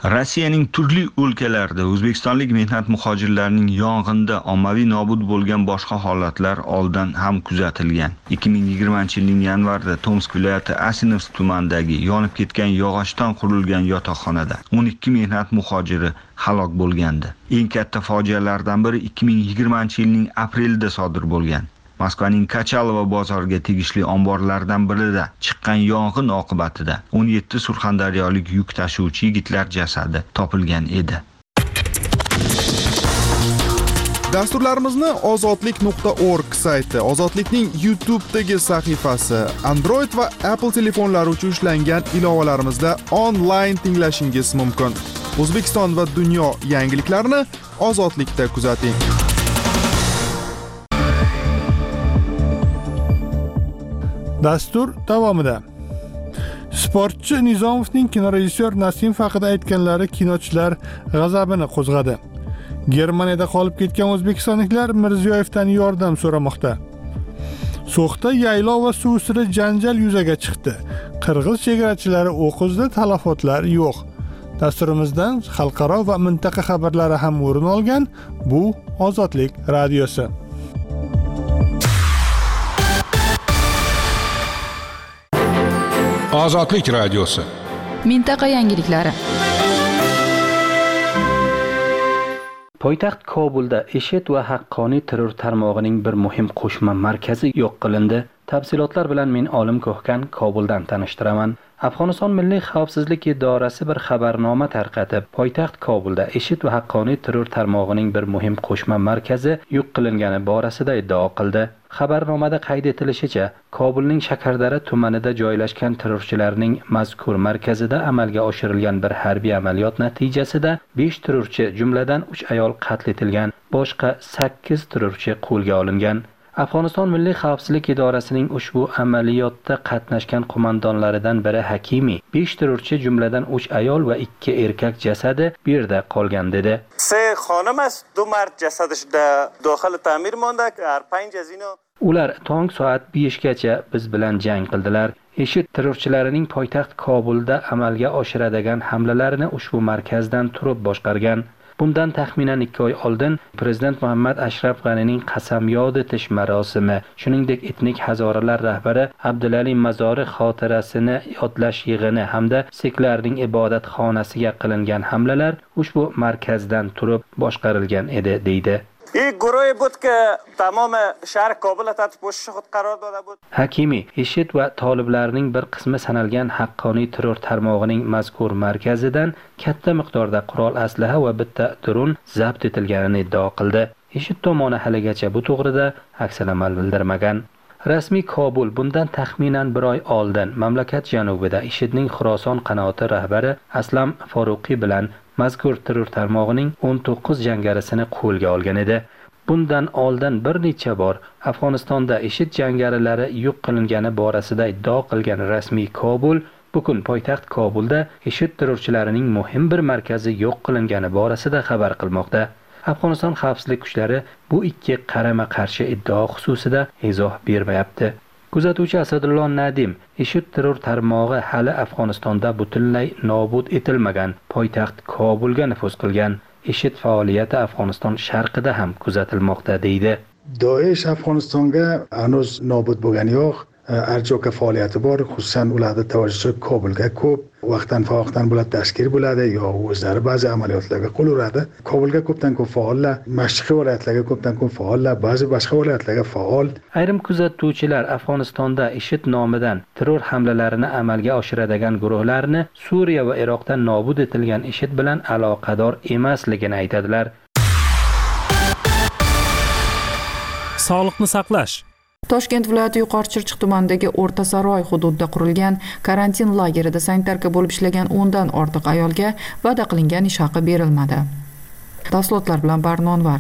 Rossiyaning turli o'lkalarida o'zbekistonlik mehnat muhojirlarining yong'inda ommaviy nobud bo'lgan boshqa holatlar oldin ham kuzatilgan. ikki ming yigirmanchi yilning yanvarida Tomsk viloyati Asinovsk tumanidagi yonib ketgan yog'ochdan qurilgan yotoqxonada o'n ikki mehnat muhojiri halok bo'lgandi. Eng katta fojialardan biri ikki ming yigirmanchi yilning aprelida sodir bo'lgan. Moskvaning Kachalova bozoriga tegishli omborlardan birida chiqqan yong'in oqibatida o'n yetti surxondaryolik yuk tashuvchi yigitlar jasadi topilgan edi.
Dasturlarimizni ozodlik nuqta org sayti, Ozodlikning YouTube'dagi sahifasi, Android va Apple telefonlari uchun ishlangan ilovalarimizda onlayn tinglashingiz mumkin. O'zbekiston va dunyo yangiliklarini Ozodlikda kuzating.
Dastur davomida sportchi Nizomovning kinorejissyor Nasim haqida aytganlari kinochilar g'azabini qo'zg'adi. Germaniyada qolib ketgan o'zbekistonliklar Mirziyoyevdan yordam so'ramoqda. So'xda yaylov va suv ustida janjal yuzaga chiqdi. Qirg'iz chegarachilari o'q uzdi, talafotlar yo'q. Dasturimizdan xalqaro va mintaqa xabarlari ham o'rin olgan. Bu Ozodlik radiosi.
Ozodlik radiosi.
Mintaqa yangiliklari.
Poytaxt Kobulda IShID va haqqoniy terror tarmog'ining bir muhim qo'shma markazi yo'q qilindi. Tafsilotlar bilan men Olim Ko'hkan Kobuldan tanishtiraman. Afg'oniston Milliy xavfsizlik idorasi bir xabarnoma tarqatib, poytaxt Kobulda IShID va haqqoniy terror tarmog'ining bir muhim qo'shma markazi yo'q qilingani borasida iddao qildi. Xabarnomada qayd etilishicha, Kobulning Shakardara tumanida joylashgan terrorchilarning mazkur markazida amalga oshirilgan bir harbiy amaliyot natijasida besh terrorchi, jumladan uch ayol qatl etilgan, boshqa sakkiz terrorchi qo'lga olingan. Afg'oniston Milliy xavfsizlik idorasining ushbu amaliyotda qatnashgan qo'mondonlaridan biri Hakimi, besh terrorchi, jumladan uch ayol va ikki erkak jasadi bu yerda qolgan dedi.
سه خانم است، دو مرد جسدش در داخل تعمیر مانده که هر پنج از اینا
Ular tong soat besh gacha biz bilan jang qildilar. IShID terrorchilarining poytaxt Kobulda amalga oshiradigan hamlalarini ushbu markazdan turib boshqargan. Bundan taxminan ikki oy oldin Prezident Muhammad Ashraf G'anining qasamyod etish marosimi, shuningdek etnik hazoralar rahbari Abdulali Mazori xotirasini yodlash yig'ini hamda siklarning ibodat xonasiga qilingan hamlalar ushbu markazdan turib boshqarilgan edi, deydi.
یک گروهی بود که تمام شهر کابل تحت پوشش خود قرار داده بود.
Hakimi IShID va toliblarning bir qismi sanalgan haqqoniy terror tarmog'ining mazkur markazidan katta miqdorda qurol aslaha va bitta dron zabt etilganini iddao qildi. IShID tomoni haligacha bu to'g'rida aksamal bildirmagan. Rasmiy Kobul bundan taxminan bir oy oldin mamlakat janubida IShIDning Xuroson qanoti rahbari Aslam Foruqiy bilan mazkur terror tarmog'ining o'n to'qqiz jangarisini qo'lga olgan edi. Bundan oldin bir necha bor Afg'onistonda IShID jangarilari yo'q qilingani borasida iddao qilgan rasmiy Kobul bugun poytaxt Kobulda IShID terrorchilarining muhim bir markazi yo'q qilingani borasida xabar qilmoqda. Afg'oniston xavfsizlik kuchlari bu ikki qarama-qarshi iddao xususida izoh bermayapti. Kuzatuvchi Asadullo Nadim, IShID terror tarmog'i hali Afg'onistonda butunlay nobud etilmagan poytaxt Kobulga nufuz qilgan. IShID faoliyati Afg'oniston sharqida ham kuzatilmoqda, deydi.
Daesh Afg'onistonga hanuz nobud bo'lgani yo'q. Arjoka faoliyati bor, xususan ularda tavajjuhi Kobulga ko'p, vaqtdan vaqtdan bo'ladi tashkil bo'ladi yo o'zlari ba'zi amaliyotlarga qo'l uradi. Kobulga ko'pdan ko'p faollar, mashriqiy viloyatlarga ko'pdan ko'p faollar, ba'zi boshqa viloyatlarga faol.
Ayrim kuzatuvchilar Afg'onistonda IShID nomidan terror hamlalarini amalga oshiradigan guruhlarni Suriya va Iroqdan nobud etilgan IShID bilan aloqador emasligini aytadilar.
Sog'liqni saqlash.
Toshkent viloyati Yuqori Chirchiq tumanidagi O'rta Saroy hududida qurilgan karantin lagerida sanitarka bo'lib ishlagan o'ndan ortiq ayolga va'da qilingan ish haqi berilmadi. Tafsilotlar bilan Barnonvar.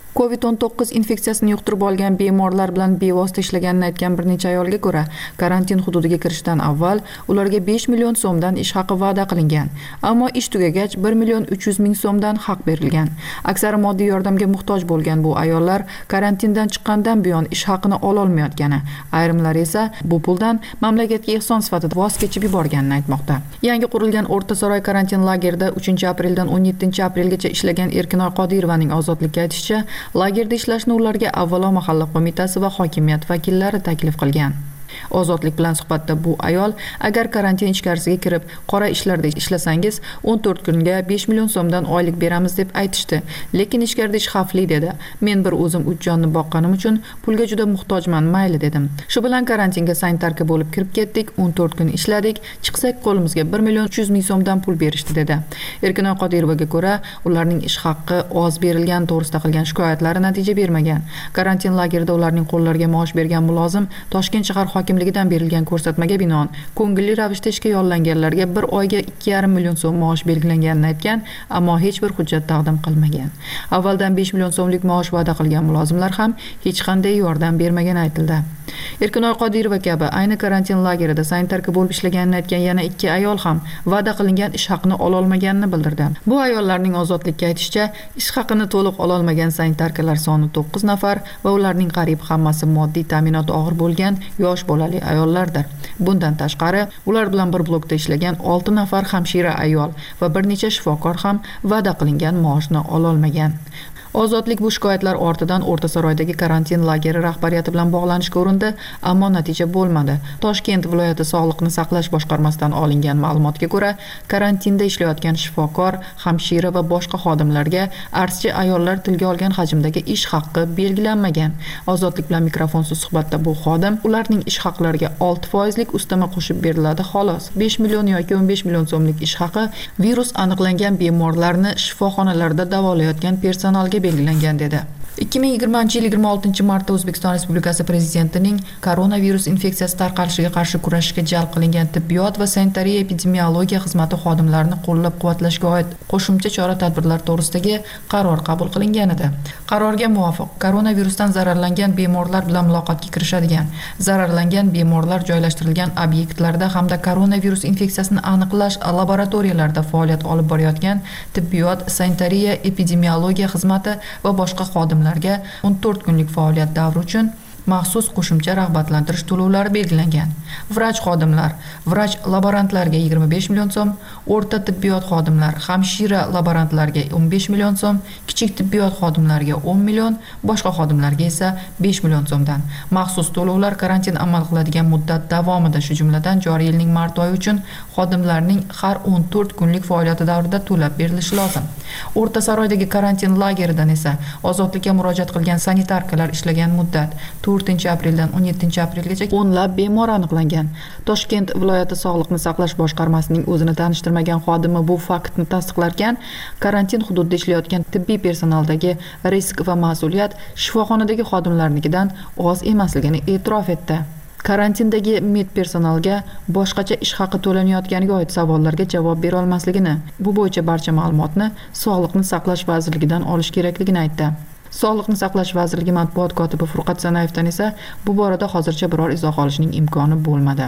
covid o'n to'qqiz infeksiyasini yuqtirib olgan bemorlar bilan bevosita ishlaganini aytgan bir necha ayolga ko'ra, karantin hududiga kirishdan avval ularga besh million so'mdan ish haqi va'da qilingan, ammo ish tugagach bir million uch yuz ming so'mdan haq berilgan. Aksari moddiy yordamga muhtoj bo'lgan bu ayollar karantindan chiqqandan buyon ish haqini ola olmayotgani, ayrimlari esa bu puldan mamlakatga ehson sifatida voz kechib yuborganini aytmoqda. Yangi qurilgan O'rtasaroy karantin lagerida uchinchi apreldan o'n yettinchi aprelgacha ishlagan Erkinoy Qodirovaning ozodlikka aytishicha, lagerda ishlashni ularga avvalo mahalla qo'mitasi va hokimiyat vakillari taklif qilgan. Ozodlik bilan suhbatda bu ayol, agar karantin ichkarisiga kirib qora ishlarda ishlasangiz o'n to'rt kunga besh million so'mdan oylik beramiz deb aytishdi, lekin ichkarida ish xavfli dedi. Men bir o'zim uch jonni boqqanim uchun pulga juda muhtojman, mayli dedim. Shu bilan karantinga sanitarka bo'lib kirib ketdik, o'n to'rt kun ishladik, chiqsak qo'limizga bir million uch yuz ming so'mdan pul berishdi dedi. Erkinoy Qodirovaga ko'ra, ularning ish haqqi oz berilgan to'g'risida qilgan shikoyatlari natija bermagan. Karantin lagerida ularning qo'llariga maosh bergan mulozim Toshkent shahar hokimligidan berilgan ko'rsatmaga binoan ko'ngilli ravishda ishga yollanganlarga bir oyga ikki yarim million so'm maosh belgilanganini aytgan, ammo hech bir hujjat taqdim qilmagan. Avvaldan besh million so'mlik maosh va'da qilgan mulozimlar ham hech qanday yordam bermagani aytildi. Erkinoy Qodirova kabi ayni karantin lagerida sanitarka bo'lib ishlaganini aytgan yana ikki ayol ham va'da qilingan ish haqini ola olmaganini bildirdi. Bu ayollarning ozodlikka aytishicha, ish haqini to'liq ola olmagan sanitarkalar soni to'qqiz nafar va ularning qariyb hammasi moddiy ta'minoti og'ir bo'lgan yosh bolali ayollardir. Bundan tashqari, ular bilan bir blokda ishlagan olti nafar hamshira ayol va bir necha shifokor ham va'da qilingan maoshni ola olmagan. Ozodlik bu shikoyatlar ortidan O'rtasaroydagi karantin lageri rahbariyati bilan bog'lanishga urindi, ammo natija bo'lmadi. Toshkent viloyati sog'liqni saqlash boshqarmasidan olingan ma'lumotga ko'ra, karantinda ishlayotgan shifokor, hamshira va boshqa xodimlarga arzchi ayollar tilga olgan hajmdagi ish haqqi belgilanmagan. Ozodlik bilan mikrofonsiz suhbatda bu xodim ularning ish haqlariga olti foizlik ustama qo'shib beriladi xolos. besh million yoki o'n besh million so'mlik ish haqi virus aniqlangan bemorlarni shifoxonalarda davolayotgan personalga belgilangan dedi. ikki ming yigirmanchi yil yigirma oltinchi martda O'zbekiston Respublikasi Prezidentining koronavirus infeksiyasi tarqalishiga qarshi kurashishga jalb qilingan tibbiyot va sanitariya epidemiologiya xizmati xodimlarini qo'llab-quvvatlashga oid qo'shimcha chora-tadbirlar to'g'risidagi qaror qabul qilingan edi. Qarorga muvofiq, koronavirusdan zararlangan bemorlar bilan muloqotga kirishadigan, zararlangan bemorlar joylashtirilgan obyektlarda hamda koronavirus infeksiyasini aniqlash laboratoriyalarida faoliyat olib borayotgan tibbiyot, sanitariya epidemiologiya xizmati va boshqa xodimlar o'n to'rt kunlik faoliyat davri uchun maxsus qo'shimcha rag'batlantirish to'lovlari belgilangan. Vrach xodimlar, vrach laborantlarga yigirma besh million so'm, o'rta tibbiyot xodimlar, hamshira laborantlarga o'n besh million so'm, kichik tibbiyot xodimlariga o'n million, boshqa xodimlarga esa besh million so'mdan. Maxsus to'lovlar karantin amal qiladigan muddat davomida, shu jumladan joriy yilning mart oyi uchun xodimlarning har o'n to'rt kunlik faoliyati davrida to'lab berilishi lozim. O'rtasaroydagi karantin lageridan esa ozodlikka murojaat qilgan sanitarkalar ishlagan muddat to'rtinchi apreldan o'n yettinchi aprelgacha o'nlab bemor aniqlangan. Toshkent viloyati sog'liqni saqlash boshqarmasining o'zini tanishtirmagan xodimi bu faktni tasdiqlarkan, karantin hududida ishlayotgan tibbiy personaldagi risk va mas'uliyat shifoxonadagi xodimlarnikidan oz emasligini e'tirof etdi. Karantindagi med personalga boshqacha ish haqi to'lanayotganiga oid savollarga javob bera olmasligini, bu bo'yicha barcha ma'lumotni Sog'liqni saqlash vazirligidan olish kerakligini aytdi. Sog'liqni saqlash vazirligi matbuot kotibi Furqat Sanayevdan esa bu borada hozircha biror izoh olishning imkoni bo'lmadi.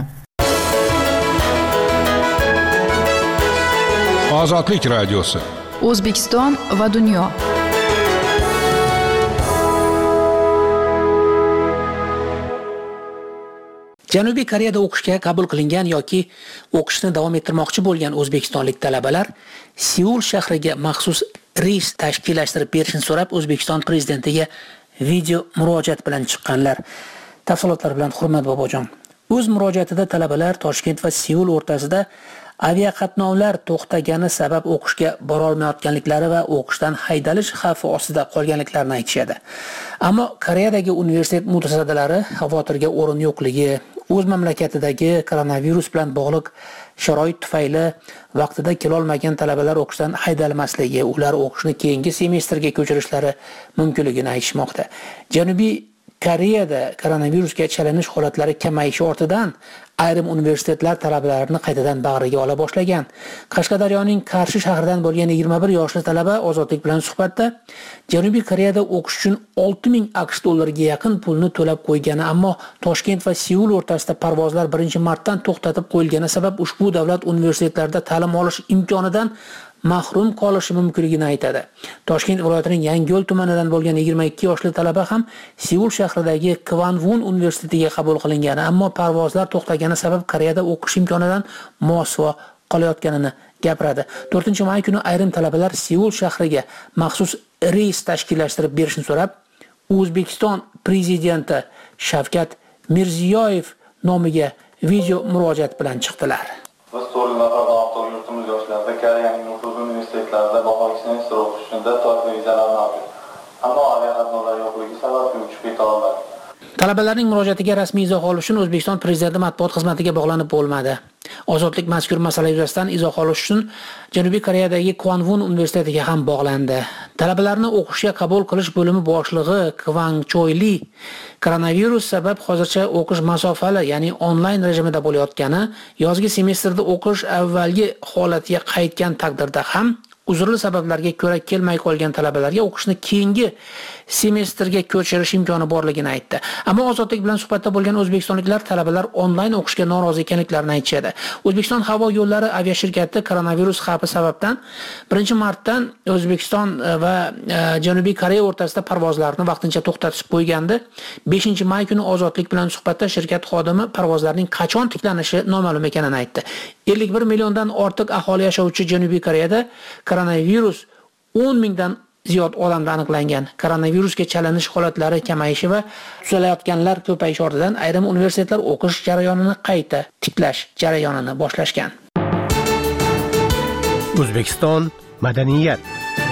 Ozodlik radiosi.
O'zbekiston va dunyo.
Janubiy Koreyada o'qishga qabul qilingan yoki o'qishni davom ettirmoqchi bo'lgan o'zbekistonlik talabalar Seul shahriga maxsus reys tashkillashtirib berishni so'rab O'zbekiston prezidentiga video murojaat bilan chiqqanlar. Tafsilotlar bilan Hurmat Bobojon. O'z murojaatida talabalar Toshkent va Seul o'rtasida aviaqatnovlar to'xtagani sabab o'qishga bora olmayotganliklari va o'qishdan haydalish xavfi ostida qolganliklarini aytishadi. Ammo Koreyadagi universitet mutasaddilari xavotirga o'rin yo'qligi, o'z mamlakatidagi koronavirus bilan bog'liq sharoit tufayli vaqtida kela olmagan talabalar o'qishdan haydalmasligi, ular o'qishni keyingi semestrga ko'chirishlari mumkinligini aytishmoqda. Janubiy Koreyada koronavirusga chalinish holatlari kamayishi ortidan ayrim universitetlar talabalarini qaytadan bag'riga ola boshlagan. Qashqadaryoning Qarshi shahridan bo'lgan yigirma bir yoshli talaba Ozodlik bilan suhbatda Janubiy Koreyada o'qish uchun olti ming AQSh dollariga yaqin pulni to'lab qo'ygani, ammo Toshkent va Seul o'rtasida parvozlar birinchi martdan to'xtatib qo'yilgani sabab ushbu davlat universitetlarida ta'lim olish imkonidan mahrum qolishi mumkinligini aytadi. Toshkent viloyatining Yangiyo'l tumanidan bo'lgan yigirma ikki yoshli talaba ham Seul shahridagi Kwangwon universitetiga qabul qilingani, ammo parvozlar to'xtagani sabab Koreyada o'qish imkonidan mosuvo qolayotganini gapiradi. to'rtinchi may kuni ayrim talabalar Seul shahriga maxsus reys tashkillashtirib berishni so'rab, O'zbekiston prezidenti Shavkat Mirziyoyev nomiga video murojaat bilan chiqdilar.
Biz to'g'ri yurtimiz yoshlarida Koreyaning nufuzli universitetlarida baholik semestr o'qishida to'liq vizalar mavjud. Ammo aviaqatnovlar yo'qligi sababli uchib keta olmadi.
Talabalarning murojaatiga rasmiy izoh olish uchun O'zbekiston Prezidenti matbuot xizmatiga bog'lanib bo'lmadi. Ozodlik mazkur masala yuzasidan izoh olish uchun Janubiy Koreyadagi Kwangwon universitetiga ham bog'landi. Talabalarni o'qishga qabul qilish bo'limi boshlig'i Kwang Choyli koronavirus sabab hozircha o'qish masofali, ya'ni onlayn rejimida bo'layotgani, yozgi semestrda o'qish avvalgi holatiga qaytgan taqdirda ham uzrli sabablarga ko'ra kelmay qolgan talabalarga o'qishni keyingi semestrga ko'chirish imkoni borligini aytdi. Ammo Ozodlik bilan suhbatda bo'lgan o'zbekistonliklar talabalar onlayn o'qishga norozi ekanliklarini aytishadi. O'zbekiston havo yo'llari aviashirkati koronavirus xavfi sababdan birinchi martdan O'zbekiston va Janubiy Koreya o'rtasida parvozlarni vaqtincha to'xtatib qo'ygandi. beshinchi may kuni Ozodlik bilan suhbatda shirkat xodimi parvozlarning qachon tiklanishi noma'lum ekanini aytdi. ellik bir milliondan ortiq aholi yashovchi Janubiy Koreyada koronavirus o'n mingdan ziyod odamda aniqlangan. Koronavirusga chalinish holatlari kamayishi va tuzalayotganlar ko'payishi ortidan ayrim universitetlar o'qish jarayonini qayta tiklash jarayonini boshlashgan.
O'zbekiston madaniyat.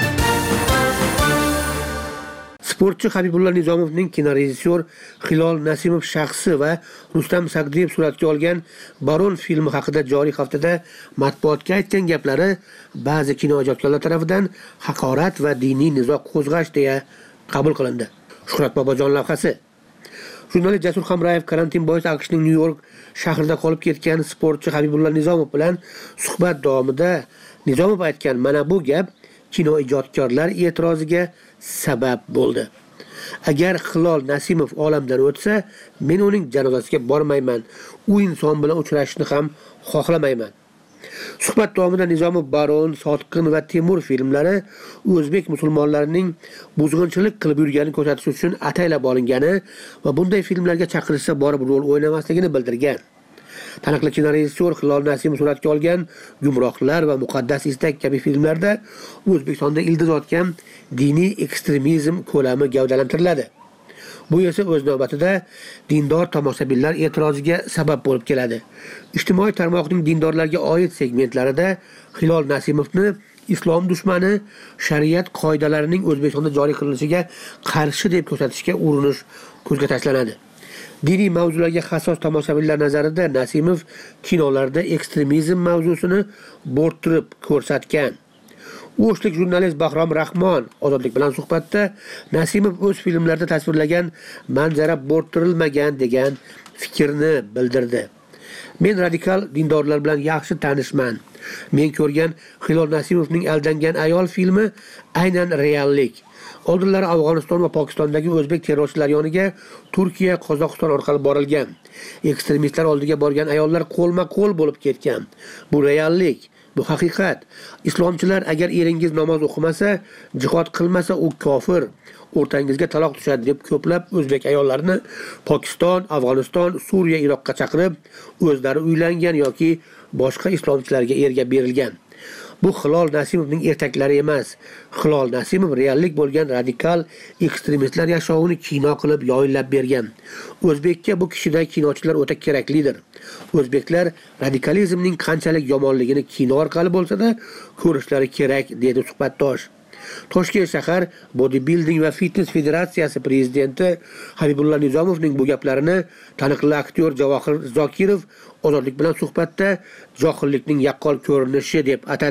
Sportchi Habibulla Nizomovning kinorejissyor Hilol Nasimov shaxsi va Rustam Sagdiyev suratga olgan Baron filmi haqida joriy haftada matbuotga aytgan gaplari ba'zi kinoijodkorlar tomonidan haqorat va diniy nizo qo'zg'ash deya qabul qilindi. Shuhrat Bobojon lavhasi. Jurnalist Jasur Hamrayev karantin bois AQShning Nyu-York shahrida qolib ketgan sportchi Habibulla Nizomov bilan suhbat davomida Nizomov aytgan mana bu gap kinoijodkorlar e'tiroziga sabab bo'ldi. Agar Hilol Nasimov olamdan o'tsa, men uning janozasiga bormayman. U inson bilan uchrashishni ham xohlamayman. Suhbat davomida Nizomov Baron, Sotqin va Temur filmlari o'zbek musulmonlarining buzg'unchilik qilib yurganini ko'rsatish uchun ataylab olingani va bunday filmlarga chaqirishsa borib rol o'ynamasligini bildirgan. Taniqli kinorejissyor Hilol Nasimov suratga olgan Gumrohlar va Muqaddas istak kabi filmlarda O'zbekistonda ildiz otgan diniy ekstremizm ko'lami gavdalantiriladi. Bu esa o'z navbatida dindor tomoshabinlar e'tiroziga sabab bo'lib keladi. Ijtimoiy tarmoqning dindorlarga oid segmentlarida Hilol Nasimovni islom dushmani, shariat qoidalarining O'zbekistonda joriy qilinishiga qarshi deb ko'rsatishga urinish ko'zga tashlanadi. Diniy mavzularga hassos tomoshabinlar nazarida Nasimov kinolarda ekstremizm mavzusini bo'rttirib ko'rsatgan. O'shlik jurnalist Bahrom Rahmon Ozodlik bilan suhbatda Nasimov o'z filmlarida tasvirlagan manzara bo'rttirilmagan degan fikrni bildirdi. Men radikal dindorlar bilan yaxshi tanishman. Men ko'rgan Hilol Nasimovning Aldangan ayol filmi aynan reallik. Oldinlari Afg'oniston va Pokistondagi o'zbek terrorchilar yoniga Turkiya, Qozog'iston orqali borilgan. Ekstremistlar oldiga borgan ayollar qo'lma-qo'l bo'lib ketgan. Bu reallik, bu haqiqat. Islomchilar agar eringiz namoz o'qimasa, jihad qilmasa u kofir, o'rtangizga taloq tushadi deb ko'plab o'zbek ayollarini Pokiston, Afg'oniston, Suriya, Iroqqa chaqirib, o'zlari uylangan yoki boshqa islomchilarga erga berilgan. Bu Hilol Nasimovning ertaklari emas. Hilol Nasimov reallik bo'lgan radikal ekstremistlar yashovini kino qilib yoyinlab bergan. O'zbekka bu kishidagi kinochilar o'ta keraklidir. O'zbeklar radikalizmning qanchalik yomonligini kino orqali bo'lsa-da ko'rishlari kerak, dedi suhbatdosh. Toshkent shahar Bodybuilding va Fitness federatsiyasi prezidenti Habibulla Nizomovning bu gaplarini taniqli aktyor Javohir Zokirov Ozodlik bilan suhbatda johillikning yaqqol ko'rinishi deb atadi.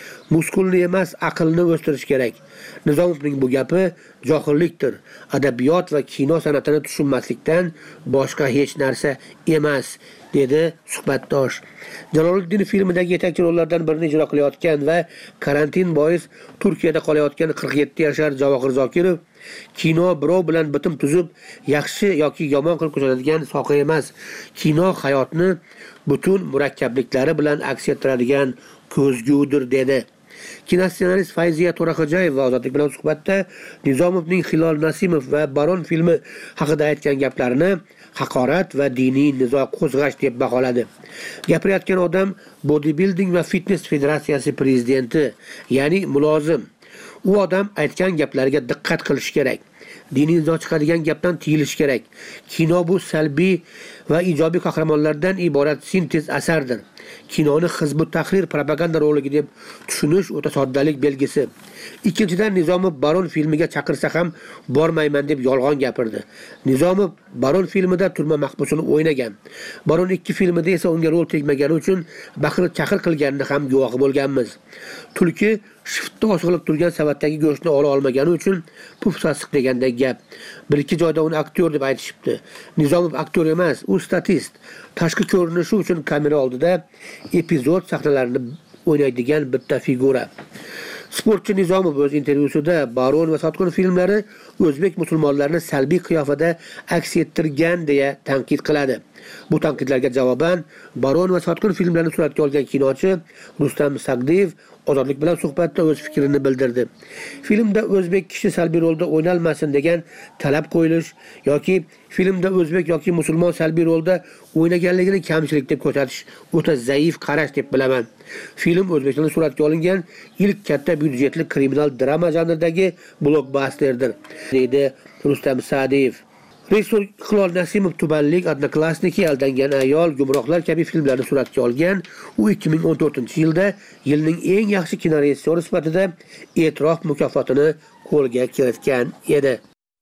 Muskulni emas, aqlni o'stirish kerak. Nizomovning bu gapi johillikdir. Adabiyot va kino san'atini tushunmaslikdan boshqa hech narsa emas, dedi suhbatdosh. Jaloliddin filmidagi yetakchi rollardan birini ijro qilayotgan va karantin bois Turkiyada qolayotgan qirq yetti yashar Javohir Zokirov kino birov bilan bitim tuzib, yaxshi yoki yomon qilib ko'rsatadigan soha emas. Kino hayotni butun murakkabliklari bilan aks ettiradigan ko'zgudir, dedi. Kinossenarist Fayziya To'raxo'jayeva Ozodlik bilan suhbatda Nizomovning Hilol Nasimov va Baron filmi haqida aytgan gaplarini haqorat va diniy nizo qo'zg'ash deb baholadi. Gapirayotgan odam Bodybuilding va Fitness federatsiyasi prezidenti, ya'ni mulozim. U odam aytgan gaplariga diqqat qilish kerak. Diniy nizo chiqadigan gapdan tiyilish kerak. Kino bu salbiy va ijobiy qahramonlardan iborat sintez asardir. Kinoni hizb tahrir propaganda roligi deb tushunish o'ta soddalik belgisi. Ikkinchidan, Nizomov Baron filmiga chaqirsa ham bormayman deb yolg'on gapirdi. Nizomov Baron filmida turma mahbusini o'ynagan. Baron ikki filmida esa unga rol tegmagani uchun baqir chaqir qilganini ham guvohi bo'lganmiz. Tulki shiftda osig'liq turgan savatdagi go'shtni ola olmagani uchun puf sasiq degandek gap. Bir ikki joyda uni aktyor deb aytishibdi. Nizomov aktyor emas, u statist. Tashqi ko'rinishi uchun kamera oldida epizod sahnalarini o'ynaydigan bitta figura. Sportchi Nizomov o'z intervyusida Baron va Sotqin filmlari o'zbek musulmonlarini salbiy qiyofada aks ettirgan deya tanqid qiladi. Bu tanqidlarga javoban Baron va Sotqin filmlarini suratga olgan kinochi Rustam Sagdiyev Ozodlik bilan suhbatda o'z fikrini bildirdi. Filmda o'zbek kishi salbiy rolda o'ynalmasin degan talab qo'yilish yoki filmda o'zbek yoki musulmon salbiy rolda o'ynaganligini kamchilik deb ko'rsatish o'ta zaif qarash deb bilaman. Film O'zbekistonda suratga olingan ilk katta byudjetli kriminal drama janridagi blockbusterdir, deydi Rustam Sa'diyev. Rejissor Hilol Nasimov Tubanlik, Odnoklassniki, Aldangan ayol, Gumrohlar kabi filmlarni suratga olgan. U ikki ming o'n to'rtinchi yilda yilning eng yaxshi kinorejissyori sifatida E'tirof mukofotini qo'lga kiritgan edi.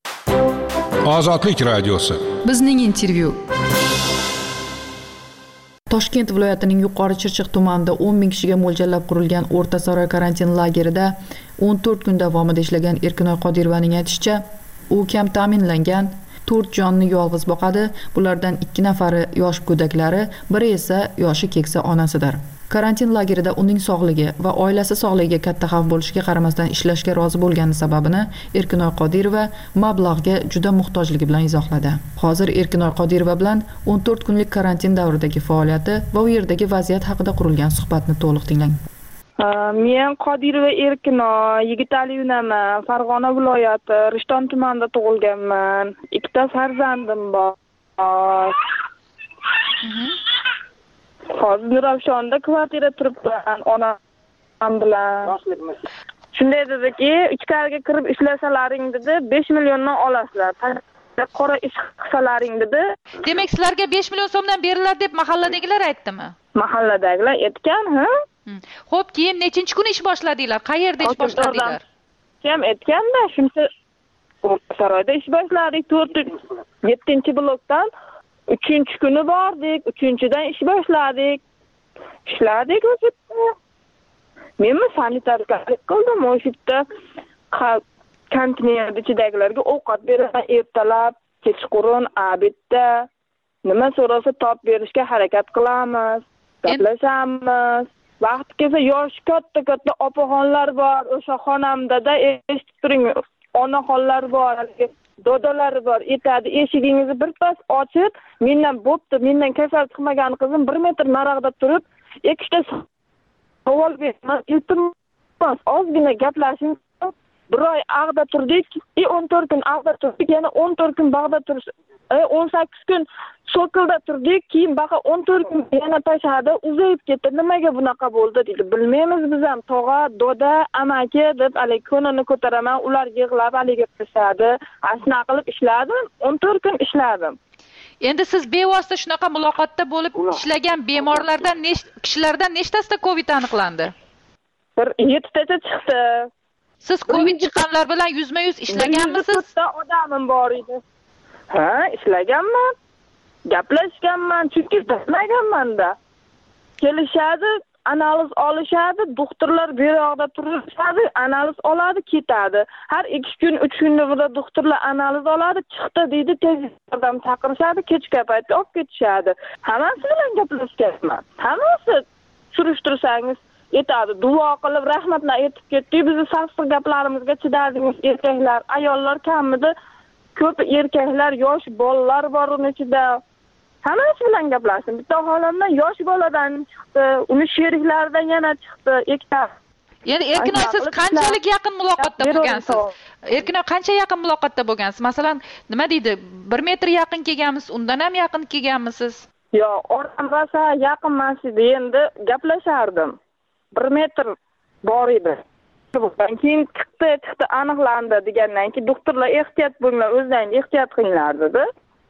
Ozodlik radiosi.
Bizning intervyu. Toshkent viloyatining Yuqori Chirchiq tumanida o'n ming kishiga mo'ljallab qurilgan O'rta Saroy karantin lagerida o'n to'rt kun davomida ishlagan Erkinoy Qodirovaning aytishicha, u kam ta'minlangan, to'rt jonni yolg'iz boqadi. Bulardan ikki nafari yosh go'daklari, biri esa yoshi keksa onasidir. Karantin lagerida uning sog'ligi va oilasi sog'ligiga katta xavf bo'lishiga qaramasdan ishlashga rozi bo'lgani sababini Erkinoy Qodirova mablag'ga juda muhtojligi bilan izohladi. Hozir Erkinoy Qodirova bilan o'n to'rt kunlik karantin davridagi faoliyati va u yerdagi vaziyat haqida qurilgan suhbatni to'liq tinglang.
Men Qodirova Erkinoy, Yigitali unaman, Farg'ona viloyati, Rishton tumanida tug'ilganman. Ikkita farzandim bor. Hozir Nurafshonda kvartira turibman, onam bilan. Shunday dediki, ichkariga kirib ishlasalaring dedi, besh milliondan olasizlar. Qora ish qilsalaring dedi.
Demak, sizlarga besh million so'mdan beriladi deb mahalladagilar aytdimi?
Mahalladagilar aytgan, ha?
Xo'p, keyin nechinchi kun ish boshladinglar? Qayerda ish boshladinglar?
Kim aytganda, shuncha O'rta Saroyda ish boshladik, yettinchi blokdan uchinchi kuni bordik, uchinchidan ish boshladik. Ishladik o'sha. Men sanitarlik qildim, o'sha yerda konteyner ichidagilarga ovqat beraman, ertalab, kechqurun, obedda nima so'rasa top berishga harakat qilamiz, gaplashamiz. Vaqt kelsa yosh katta-katta opaxonlar bor, o'sha xonamda-da eshitib turing, onaxonlar bor, dodalar bor. Aytadi, eshigingizni birpas ochib, mendan bo'pti, mendan kasal chiqmagan qizim bir metr narog'da turib, ikkita savol beraman, iltimos, ozgina gaplashing. Bir oy ag'da turdik, o'n to'rt kun ag'da turdik, yana o'n to'rt kun bag'da turish, o'n sakkiz kun so'kilda turdik, keyin baqa o'n to'rt kun yana tashadi, uzayib ketdi. Nimaga bunaqa bo'ldi dedi. Bilmaymiz biz ham, tog'a, doda, amaki deb hali konini ko'taraman, ular yig'lab haliga qilishadi. Ashna qilib ishladim, o'n to'rt kun ishladim.
Endi siz bevosita shunaqa muloqotda bo'lib ishlagan bemorlardan kishilardan nechtasida Covid aniqlandi?
Bir yettita chiqdi.
Siz Covid chiqqanlar bilan yuzma-yuz ishlaganmisiz?
Bitta odamim bor edi. Ha, ishlaganman. Gaplashganman, chunki bilmaganman-da. Kelishadi, analiz olishadi, doktorlar bu yoqda turishadi, analiz oladi, ketadi. Har ikki kun, uch kunda burada doktorlar analiz oladi, chiqdi deydi, tez yordam chaqirishadi, kechga paytda olib ketishadi. Hammasi bilan gaplashyapman. Hammasi surishtirsangiz yetadi. Duo qilib rahmatlar aytib ketdik. Bizni sassiq gaplarimizga chidadingiz erkaklar, ayollar kamida, ko'p erkaklar, yosh bolalar bor uning ichida. Hammasi bilan gaplashdim. Bitta holamdan yosh boladan chiqdi, uni sheriklaridan yana chiqdi, ikkita.
Ya'ni Erkinoy, siz qanchalik yaqin muloqotda bo'lgansiz? Erkinoy, qancha yaqin muloqotda bo'lgansiz? Masalan, nima deydi? bir metr yaqin kelganmisiz, undan ham yaqin kelganmisiz?
Yo, oram rosa yaqin emas edi, endi gaplashardim. bir metr bor edi. Bundan keyin chiqdi, chiqdi aniqlandi degandan keyin doktorlar ehtiyot bo'linglar, o'zlaringiz ehtiyot qilinglar dedi.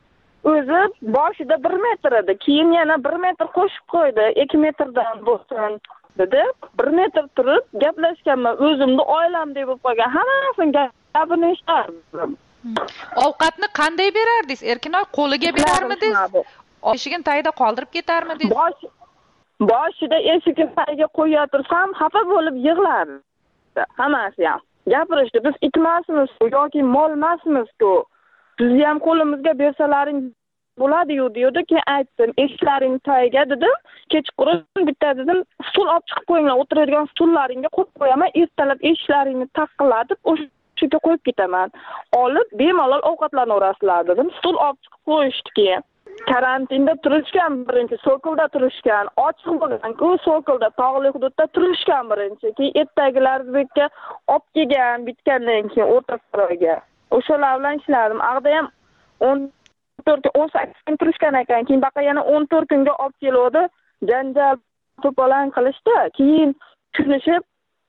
O'zi boshida bir metr edi, keyin yana bir metr qo'shib qo'ydi, ikki metrdan bo'lsin dedi. bir metr turib gaplashganman, o'zimni oilamdek bo'lib qolgan, hammasini gapini eshitardim.
Ovqatni qanday berardingiz? Erkinoy, qo'liga berarmidingiz? Eshigini tagida qoldirib ketarmidingiz?
Bosh boshida eshigini tagiga qo'yatursam, xafa bo'lib yig'lardi. Hammasi ham gapirishdi. Biz itmasmiz yoki molmasmiz-ku. Sizni ham qo'limizga bersalaring bo'ladi-yu, deydi. Keyin aytdim, eshiklaring tagiga dedim, kechqurun bitta dedim, stul olib chiqib qo'yinglar, o'tiradigan stullaringga qo'yib qo'yaman, ertalab eshiklaringni taqillatib, o'shaga qo'yib ketaman. Olib bemalol ovqatlanaverasizlar dedim. Stul olib chiqib qo'yishdi keyin. Karantinda turishgan birinchi, Sokolda turishgan, ochiq bo'lgan-ku, Sokolda tog'li hududda turishgan birinchi, keyin ertagilarga olib kelgan, bitgandan keyin o'rta saroyga. O'shalar bilan ishladim. Aqda ham o'n to'rt o'n sakkiz kun turishgan ekan, keyin baqa yana o'n to'rt kunga olib keldi. Janjal to'polon qilishdi. Keyin tushunishib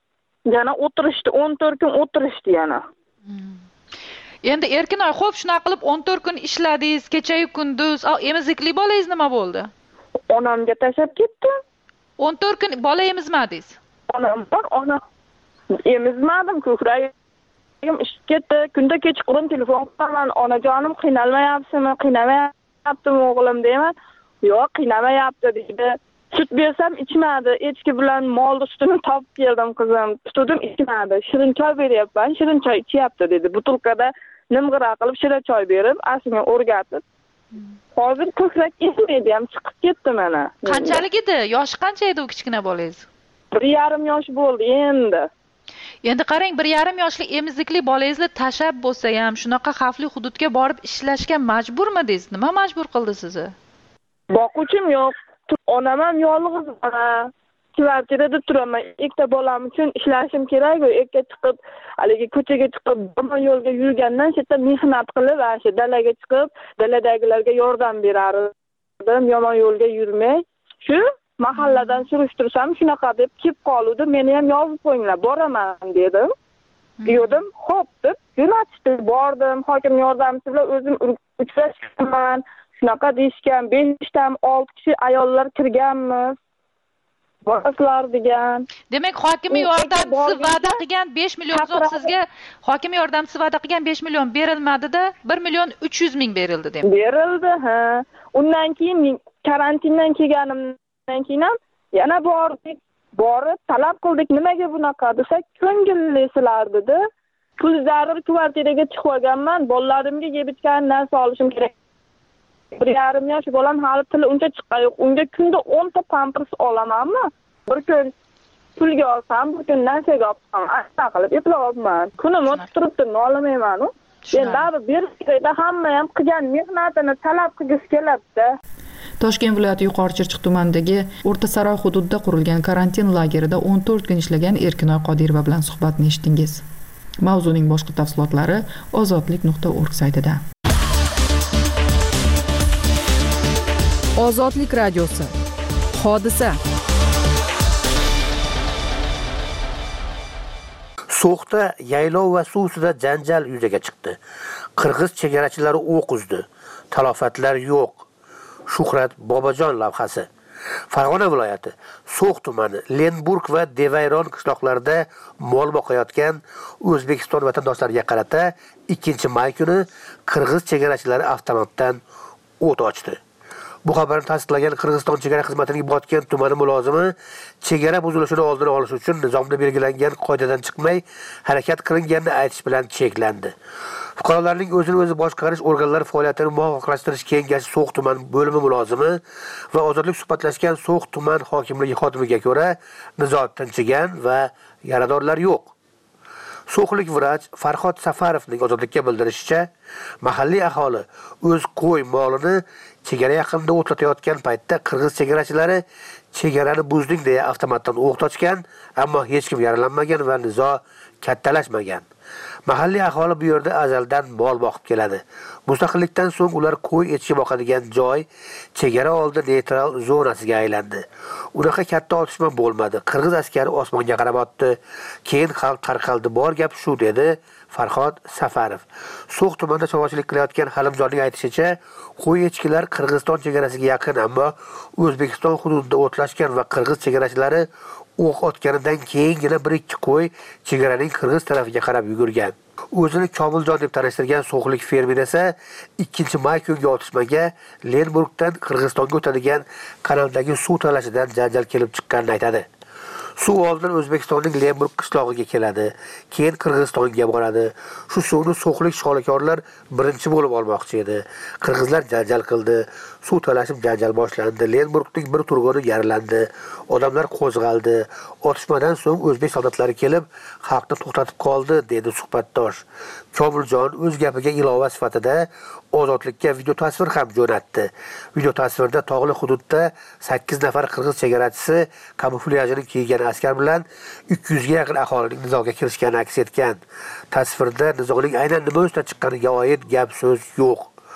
yana o'tirishdi, o'n to'rt kun o'tirishdi yana.
Endi Erkinoy, xo'p, shunaqa qilib o'n to'rt kun ishladingiz, kecha-yu kunduz. Emizikli bolangiz nima bo'ldi?
Onamga tashlab ketdim.
o'n to'rt kun bola emizmadingiz?
Onam bor, ona emizmadim, ko'kragim ishib ketdi. Kunda kechqurun telefon qilaman, onajonim qiynalmayapsizmi? Qiynamayaptimi o'g'lim deyman. Yo'q, qiynamayapti deydi. Sut bersam ichmadi. Echki bilan molni sutini topib keldim qizim. Tutdim, ichmadi. Shirin choy beryapman, shirin choy ichyapti dedi. Butilkada nimg'ira qilib shirin choy berib, asliga o'rgatib. Hozir ko'krak esmaydi ham, chiqib ketdi mana.
Qanchalik edi? Yoshi qancha edi u kichkina bolangiz?
bir yarim yosh bo'ldi endi.
Endi qarang, bir yarim yoshli emizikli bolangizni tashab bo'lsa ham, shunaqa xavfli hududga borib ishlashga majburmidingiz? Nima majbur qildi sizni?
Boquvchim yo'q. Onam ham yolg'iz ona. Kvartirada turaman. Ikkita bolam uchun ishlashim kerak-ku. Erkak chiqib, haligi ko'chaga chiqib, yomon yo'lga yurgandan chetda mehnat qilib, o'sha dalaga chiqib, daladagilarga yordam berardim, yomon yo'lga yurmay. Shu mahalladan surishtirsam, shunaqa deb kelib qoluvdi. Meni ham yozib qo'yinglar, boraman dedim. Dedim, xo'p deb jo'natishdi. Bordim, hokim yordamchisi bilan o'zim uchrashganman. Shunaqa deyishgan, beshdan olti kishi ayollar kirganmiz. Borasizlar degan.
Demak, hokim yordamchisi va'da qilgan besh million so'm sizga, hokim yordamchisi va'da qilgan besh million berilmadi-da, bir million uch yuz ming berildi deb.
Berildi, ha. Undan keyin karantindan kelganimdan keyin ham yana bordik. Borib talab qildik, nimaga bunaqa desak, ko'ngillisizlar dedi. Pul zarur kvartiraga chiqib olganman, bolalarimga yeb ichgan narsa olishim kerak. bir yarim yosh bolam hali tili uncha chiqqan yo'q. Unga kunda o'n ta pampers olamanmi? Bir kun pulga olsam, bir kun narsaga olsam, asta qilib eplolmayman. Kunim o'tib turibdi, nolimayman-ku. Endi berish kerakda, hamma ham qilgan mehnatini talab qilgisi keladi-da.
Toshkent viloyati Yuqori Chirchiq tumanidagi O'rta Saroy hududida qurilgan karantin lagerida o'n to'rt kun ishlagan Erkinoy Qodirova bilan suhbatni eshitdingiz. Mavzuning boshqa tafsilotlari ozodlik nuqta org saytida.
Ozodlik radiosi. Hodisa.
So'xda yaylov va suv ustida janjal yuzaga chiqdi. Qirg'iz chegarachilari o'q uzdi. Talofatlar yo'q. Shuhrat Bobojon lavhasi. Farg'ona viloyati So'x tumani Lenburg va Devayron qishloqlarida mol boqayotgan O'zbekiston vatandoshlariga qarata ikkinchi may kuni qirg'iz chegarachilari avtomatdan o't ochdi. Bu xabarni tasdiqlagan Qirg'iziston chegara xizmatining Botken tumani mulozimi chegara buzilishini oldini olish uchun nizomda belgilangan qoidadan chiqmay harakat qilinganini aytish bilan cheklandi. Fuqarolarning o'zini o'zi boshqarish organlari faoliyatini muvofiqlashtirish kengashi So'x tuman bo'limi mulozimi va ozodlik suhbatlashgan So'x tuman hokimligi xodimiga ko'ra nizo tinchigan va yaradorlar yo'q. So'xlik vrach Farhod Safarovning ozodlikka bildirishicha, mahalliy aholi o'z qo'y molini chegara yaqinida o'tlatayotgan paytda qirg'iz chegarachilari chegarani buzding deya avtomatdan o'q ochgan, ammo hech kim yaralanmagan va nizo kattalashmagan. Mahalliy aholi bu yerda azaldan mol boqib keladi. Mustaqillikdan so'ng ular qo'y etishi boqadigan joy chegara oldi neytral zonasiga aylandi. Unaqa katta otishma bo'lmadi. Qirg'iz askari osmonga qarab otdi. Keyin xalq tarqaldi. Bor gap shu dedi Farhod Safarov. So'x tumanida chorvachilik qilayotgan Halimjonning aytishicha, qo'y echkilar Qirg'iziston chegarasiga yaqin, ammo O'zbekiston hududida o'tlashgan va qirg'iz chegarachilari o'q otganidan keyingina bir ikki qo'y chegaraning qirg'iz tarafiga qarab yugurgan. O'zini Komiljon deb tanishtirgan so'xlik fermer esa ikkinchi may kungi otishmaga Lenburgdan Qirg'izistonga o'tadigan kanaldagi suv talashidan janjal kelib chiqqanini aytadi. Suv oldin O'zbekistonning Lenburg qishlog'iga keladi, keyin Qirg'izistonga boradi. Shu suvni so'xlik sholikorlar birinchi bo'lib olmoqchi edi. Qirg'izlar janjal qildi, suv talashib janjal boshlandi. Lenburgning bir turg'uni yaralandi, odamlar qo'zg'aldi. Otishmadan so'ng o'zbek soldatlari kelib, xalqni to'xtatib qoldi, dedi suhbatdosh. Komiljon o'z gapiga ilova sifatida ozodlikka video tasvir ham jo'natdi. Video tasvirda tog'li hududda sakkiz nafar qirg'iz chegarachisi kamuflyajini kiygan askar bilan ikki yuz ga yaqin aholining nizoga kirishgani aks etgan. Tasvirda nizoning aynan nima ustidan chiqqaniga oid gap so'z yo'q.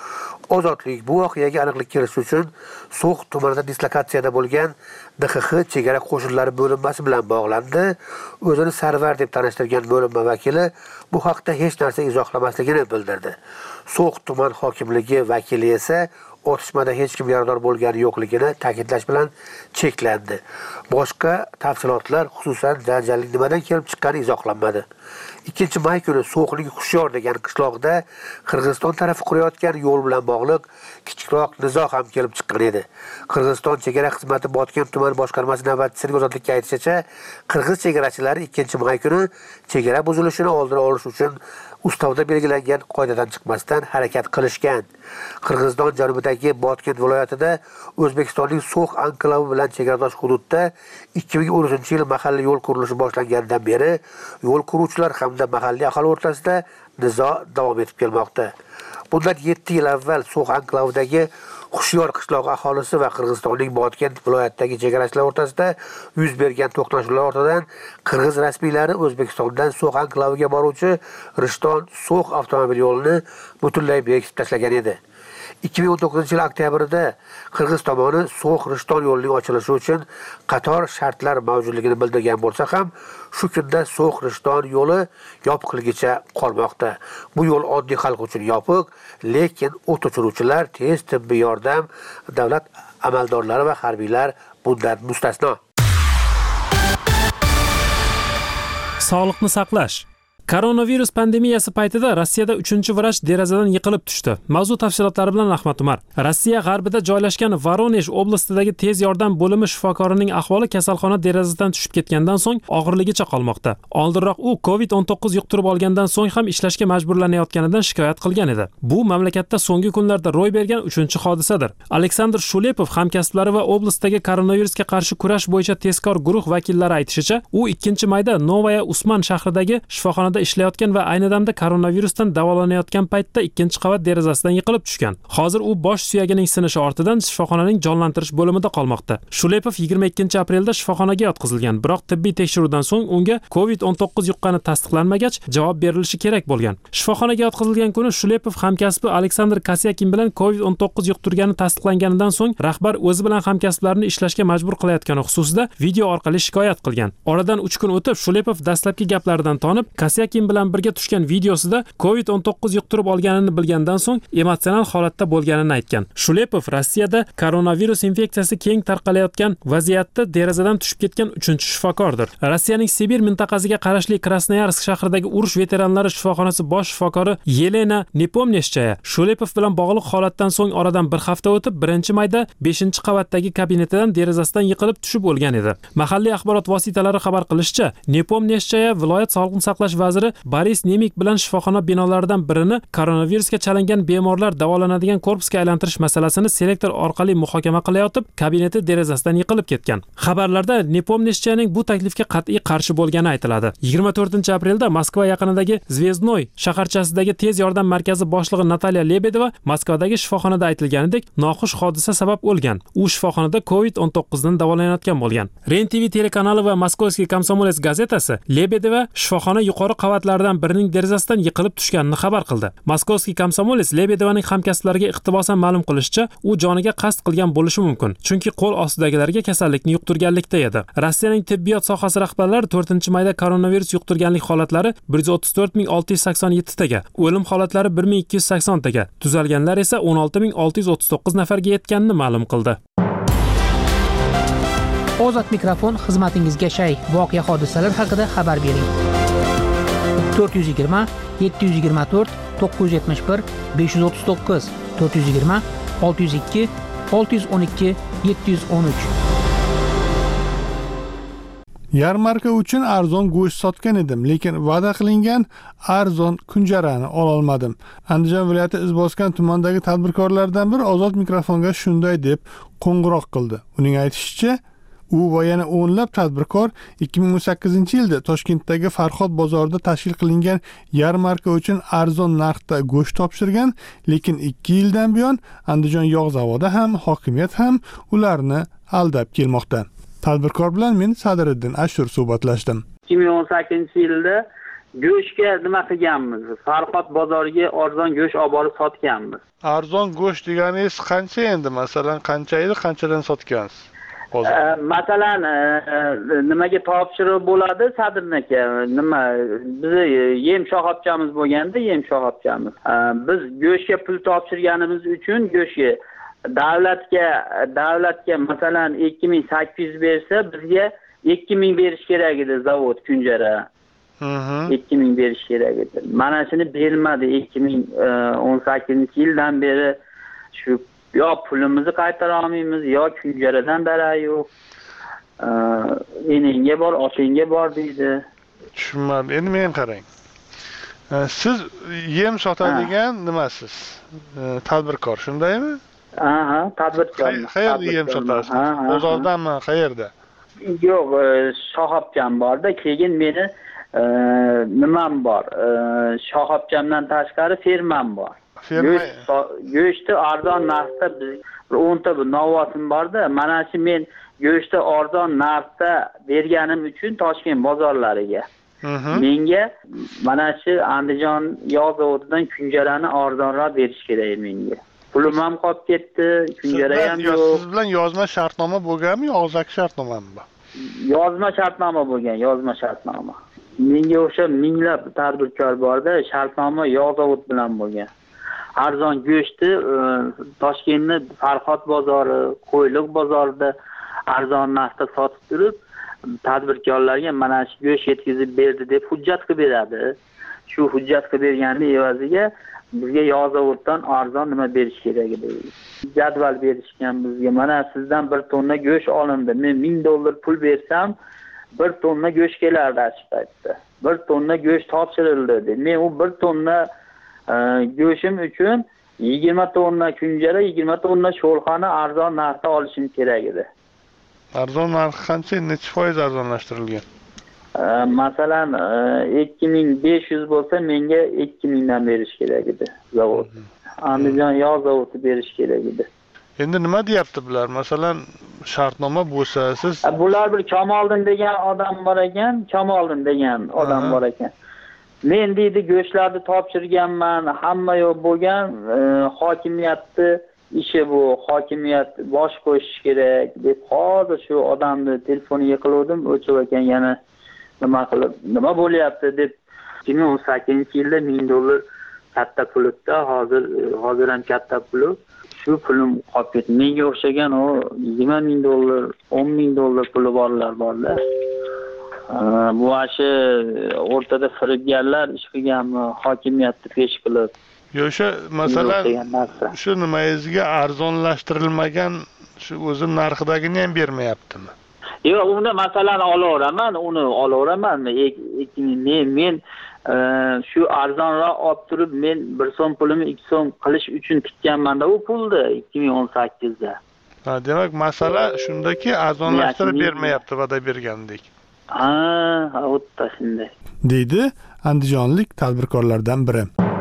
Ozodlik bu voqeaga aniqlik kiritish uchun So'x tumanida dislokatsiyada bo'lgan D X X chegara qo'shinlari bo'linmasi bilan bog'landi. O'zini Sarvar deb tanishtirgan bo'linma vakili bu haqda hech narsa izohlamasligini bildirdi. So'x tuman hokimligi vakili esa otishmada hech kim yarador bo'lgani yo'qligini ta'kidlash bilan cheklandi. Boshqa tafsilotlar, xususan janjalning nimadan kelib chiqqani izohlanmadi. ikkinchi may kuni So'xning Xushyor degan qishloqda Qirg'iziston tarafi qurayotgan yo'l bilan bog'liq kichikroq nizo ham kelib chiqqan edi. Qirg'iziston chegara xizmati Botken tuman boshqarmasi navbatchisining ozodlikka aytishicha, qirg'iz chegarachilari ikkinchi may kuni chegara buzilishini oldini olish uchun ustavda belgilangan qoidadan chiqmasdan harakat qilishgan. Qirg'iziston janubidagi Botken viloyatida O'zbekistonning So'x anklavi bilan chegaradosh hududda ikki ming o'n uchinchi yil mahalliy yo'l qurilishi boshlanganidan beri yo'l quruvchilar hamda mahalliy aholi o'rtasida nizo davom etib kelmoqda. Bundan yetti yil avval So'x anklavidagi Xushyor qishlog'i aholisi va Qirg'izistonning Botken viloyatidagi chegarachilar o'rtasida yuz bergan to'qnashuvlar ortidan qirg'iz rasmiylari O'zbekistondan So'x anklaviga boruvchi Rishton-So'x avtomobil yo'lini butunlay bekitib tashlagan edi. ikki ming o'n to'qqizinchi yil oktyabrida Qirg'iz tomoni So'x-Rishton yo'lining ochilishi uchun qator shartlar mavjudligini bildirgan bo'lsa ham, shu kunda So'x-Rishton yo'li yopiqligicha qolmoqda. Bu yo'l oddiy xalq uchun yopiq, lekin o't o'chiruvchilar, tez tibbiy yordam, davlat amaldorlari va harbiylar bundan mustasno.
Sog'liqni saqlash. Koronavirus pandemiyasi paytida Rossiyada uchinchi vrach derazadan yiqilib tushdi. Mavzu tafsilotlari bilan Ahmad Umar. Rossiya g'arbida joylashgan Voronej oblastidagi tez yordam bo'limi shifokorining ahvoli kasalxona derazasidan tushib ketgandan so'ng og'irligicha qolmoqda. Oldinroq u covid o'n to'qqiz yuqtirib olgandan so'ng ham ishlashga majburlanayotganidan shikoyat qilgan edi. Bu mamlakatda so'nggi kunlarda ro'y bergan uchinchi hodisadir. Aleksandr Shulepov hamkasblari va oblastdagi koronavirusga qarshi kurash bo'yicha tezkor guruh vakillari aytishicha, u ikkinchi mayda Novaya Usman shahridagi shifoxonada ishlayotgan va ayni damda koronavirusdan davolanayotgan paytda ikkinchi qavat derazasidan yiqilib tushgan. Hozir u bosh suyagining sinishi ortidan shifoxonaning jonlantirish bo'limida qolmoqda. Shulepov yigirma ikkinchi aprelda shifoxonaga yotqizilgan, biroq tibbiy tekshiruvdan so'ng unga covid o'n to'qqiz yuqqani tasdiqlanmagach, javob berilishi kerak bo'lgan. Shifoxonaga yotqizilgan kuni Shulepov hamkasbi Aleksandr Kasyakin bilan covid o'n to'qqiz yuqtirgani tasdiqlanganidan so'ng rahbar o'zi bilan hamkasblarini ishlashga majbur qilayotgani xususida video orqali shikoyat qilgan. Oradan uch kun o'tib Shulepov dastlabki gaplaridan tonib, Kasyakin Shekin bilan birga tushgan videosida covid o'n to'qqiz yuqtirib olganini bilgandan so'ng emotsional holatda bo'lganini aytgan. Shulepov Rossiyada koronavirus infeksiyasi keng tarqalayotgan vaziyatda derazadan tushib ketgan uchinchi shifokordir. Rossiyaning Sibir mintaqasiga qarashli Krasnoyarsk shahridagi urush veteranlari shifoxonasi bosh shifokori Yelena Nepomneshchaya Shulepov bilan bog'liq holatdan so'ng oradan bir hafta o'tib birinchi mayda beshinchi qavatdagi kabinetidan derazasidan yiqilib tushib o'lgan edi. Mahalliy axborot vositalari xabar qilishicha, Nepomneshchaya viloyat sog'liqni saqlash vaziri Boris Nemik bilan shifoxona binolaridan birini koronavirusga chalingan bemorlar davolanadigan korpusga aylantirish masalasini selektor orqali muhokama qilayotib, kabineti derazasidan yiqilib ketgan. Xabarlarda Nepomneshchayaning bu taklifga qat'iy qarshi bo'lgani aytiladi. yigirma to'rtinchi aprelda Moskva yaqinidagi Zvezdnoy shaharchasidagi tez yordam markazi boshlig'i Natalya Lebedeva Moskvadagi shifoxonada aytilganidek noxush hodisa sabab o'lgan. U shifoxonada covid o'n to'qqiz dan davolanayotgan bo'lgan. Ren T V telekanali va Moskovskiy Komsomolets gazetasi Lebedeva shifoxona yuqori qavatlaridan birining derazasidan yiqilib tushganini xabar qildi. Moskovskiy Komsomolets Lebedevaning hamkasblariga iqtibosan ma'lum qilishicha, u joniga qasd qilgan bo'lishi mumkin, chunki qo'l ostidagilarga kasallikni yuqtirganlikda edi. Rossiyaning tibbiyot sohasi rahbarlari to'rtinchi mayda koronavirus yuqtirganlik holatlari bir yuz o'ttiz to'rt ming olti yuz sakson yetti taga, o'lim holatlari bir ming ikki yuz sakson taga, tuzalganlar esa o'n olti ming olti yuz o'ttiz to'qqiz nafarga yetganini ma'lum qildi.
Ozod mikrofon xizmatingizga shay. Voqea hodisalar haqida xabar bering. to'rt yuz yigirma yetti yuz yigirma to'rt to'qqiz yuz yetmish bir besh yuz o'ttiz to'qqiz to'rt yuz yigirma olti yuz ikki olti yuz o'n ikki yetti yuz o'n uch.
Yarmarka uchun arzon go'sht sotgan edim, lekin va'da qilingan arzon kunjarani ola olmadim. Andijon viloyati Izboskan tumanidagi tadbirkorlardan biri Ozod mikrofonga shunday deb qo'ng'iroq qildi. Uning aytishicha, u va yana o'nlab tadbirkor ikki ming o'n sakkizinchi yilda Toshkentdagi Farhod bozorida tashkil qilingan yarmarka uchun arzon narxda go'sht topshirgan, lekin ikki yildan buyon Andijon yog' zavodi ham, hokimiyat ham ularni aldab kelmoqda. Tadbirkor bilan men Sadiriddin Ashur suhbatlashdim.
ikki ming o'n sakkizinchi yilda go'shtga nima qilganmiz? Farhod bozoriga arzon go'sht olib borib sotganmiz.
Arzon go'sht deganingiz qancha endi? Masalan, qancha edi, qanchadan sotgansiz?
Masalan, nimaga topshiriq bo'ladi Sadirnaka? Nima? Biz yem shoxobchamiz bo'lganda, yem shoxobchamiz. Biz go'shtga pul topshirganimiz uchun go'shtga davlatga davlatga masalan ikki ming sakkiz yuz bersa, bizga ikki ming berish kerak edi zavod kunjara. ikki ming berish kerak edi. Mana shuni bermadi ikki ming o'n sakkizinchi yildan beri. Shu yo pulimizni qaytara olmaymiz, yo kunjaradan darak yo'q. Eningga bor, otingga bor deydi.
Tushunmadim. Endi men qarang. Siz yem sotadigan nimasiz? Tadbirkor, shundaymi?
Aha, tadbirkor.
Qayerda yem sotasiz? Bozordanmi, qayerda?
Yo'q, shoxobcham borda, keyin meni nimam bor. Shoxobchamdan tashqari fermam bor. Go'shtni arzon narxda biz o'nta novosim borda, mana shu men go'shtni arzon narxda berganim uchun Toshkent bozorlariga. Menga mana shu Andijon yog' zavodidan kunjarani arzonroq berish kerak menga. Pulim ham qolib ketdi, kunjara ham yo'q.
Siz bilan yozma shartnoma bo'lganmi, og'zaki shartnomami bor?
Yozma shartnoma bo'lgan, yozma shartnoma. Menga o'sha minglab tadbirkor borda, shartnoma yog' zavod bilan bo'lgan. Arzon go'shtni Toshkentning Farhod bozori, Qo'yliq bozorida arzon narxda sotib turib, tadbirkorlarga mana shu go'sht yetkazib berdi deb hujjat qilib beradi. Shu hujjat qilib bergani evaziga bizga yog' zavoddan arzon nima berish kerak edi? Jadval berishgan bizga. Mana sizdan bir tonna go'sht olindi. Men ming dollar pul bersam, bir tonna go'sht kelardi shu paytda. bir tonna go'sht topshirildi dedi. Men u bir tonna go'shim uchun yigirma tonna kunjara, yigirma tonna sho'rxona arzon narxda olishim kerak edi.
Arzon narxi qancha? Necha foiz arzonlashtirilgan?
Masalan, ikki ming besh yuz bo'lsa, menga ikki mingdan berish kerak edi zavod. Andijon yog' zavodi berish kerak edi.
Endi nima deyapti bular? Masalan, shartnoma bo'lsa, siz
bular bir Kamoliddin degan odam bor ekan, Kamoliddin degan odam bor ekan. Men deydi go'shtlarni topshirganman, hamma yo'q bo'lgan, hokimiyatni ishi bu, hokimiyat bosh qo'shish kerak deb hozir shu odamni telefoniga qildim, o'chib ekan yana nima qilib, nima bo'lyapti deb ikki ming o'n sakkizinchi yilda ming dollar katta pul edi, hozir hozir ham katta pul. Shu pulim qolib ketdi. Menga o'xshagan o yigirma ming dollar, o'n ming dollar puli borlar borda. Bu ashi o'rtada firibgarlar ish qilganmi, hokimiyatni pesh qilib.
Yo, o'sha masalan shu nimangizga arzonlashtirilmagan shu o'zi narxidagini ham bermayaptimi?
Yo'q, uni masalan olaveraman, uni olaveraman. Men men shu arzonroq olib turib, men bir so'm pulimni ikki so'm qilish uchun tikkanman-da u pulni ikki ming o'n sakkizda.
Ha, demak, masala shundaki, arzonlashtirib bermayapti va'da bergandek.
Ha, o'tda shunday.
Deydi andijonlik tadbirkorlardan biri.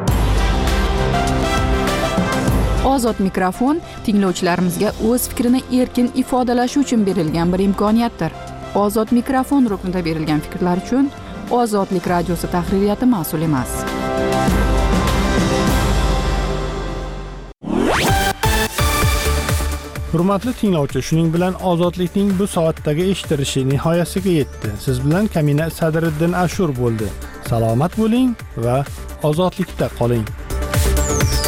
Ozod mikrofon tinglovchilarimizga o'z fikrini erkin ifodalashi uchun berilgan bir imkoniyatdir. Ozod mikrofon ruknida berilgan fikrlar uchun Ozodlik radiosi tahririyati mas'ul emas.
Hurmatli tinglovchi, shuning bilan Ozodlikning bu soatdagi eshittirishi nihoyasiga yetdi. Siz bilan Kamina Sadriddin Ashur bo'ldi. Salomat bo'ling va ozodlikda qoling.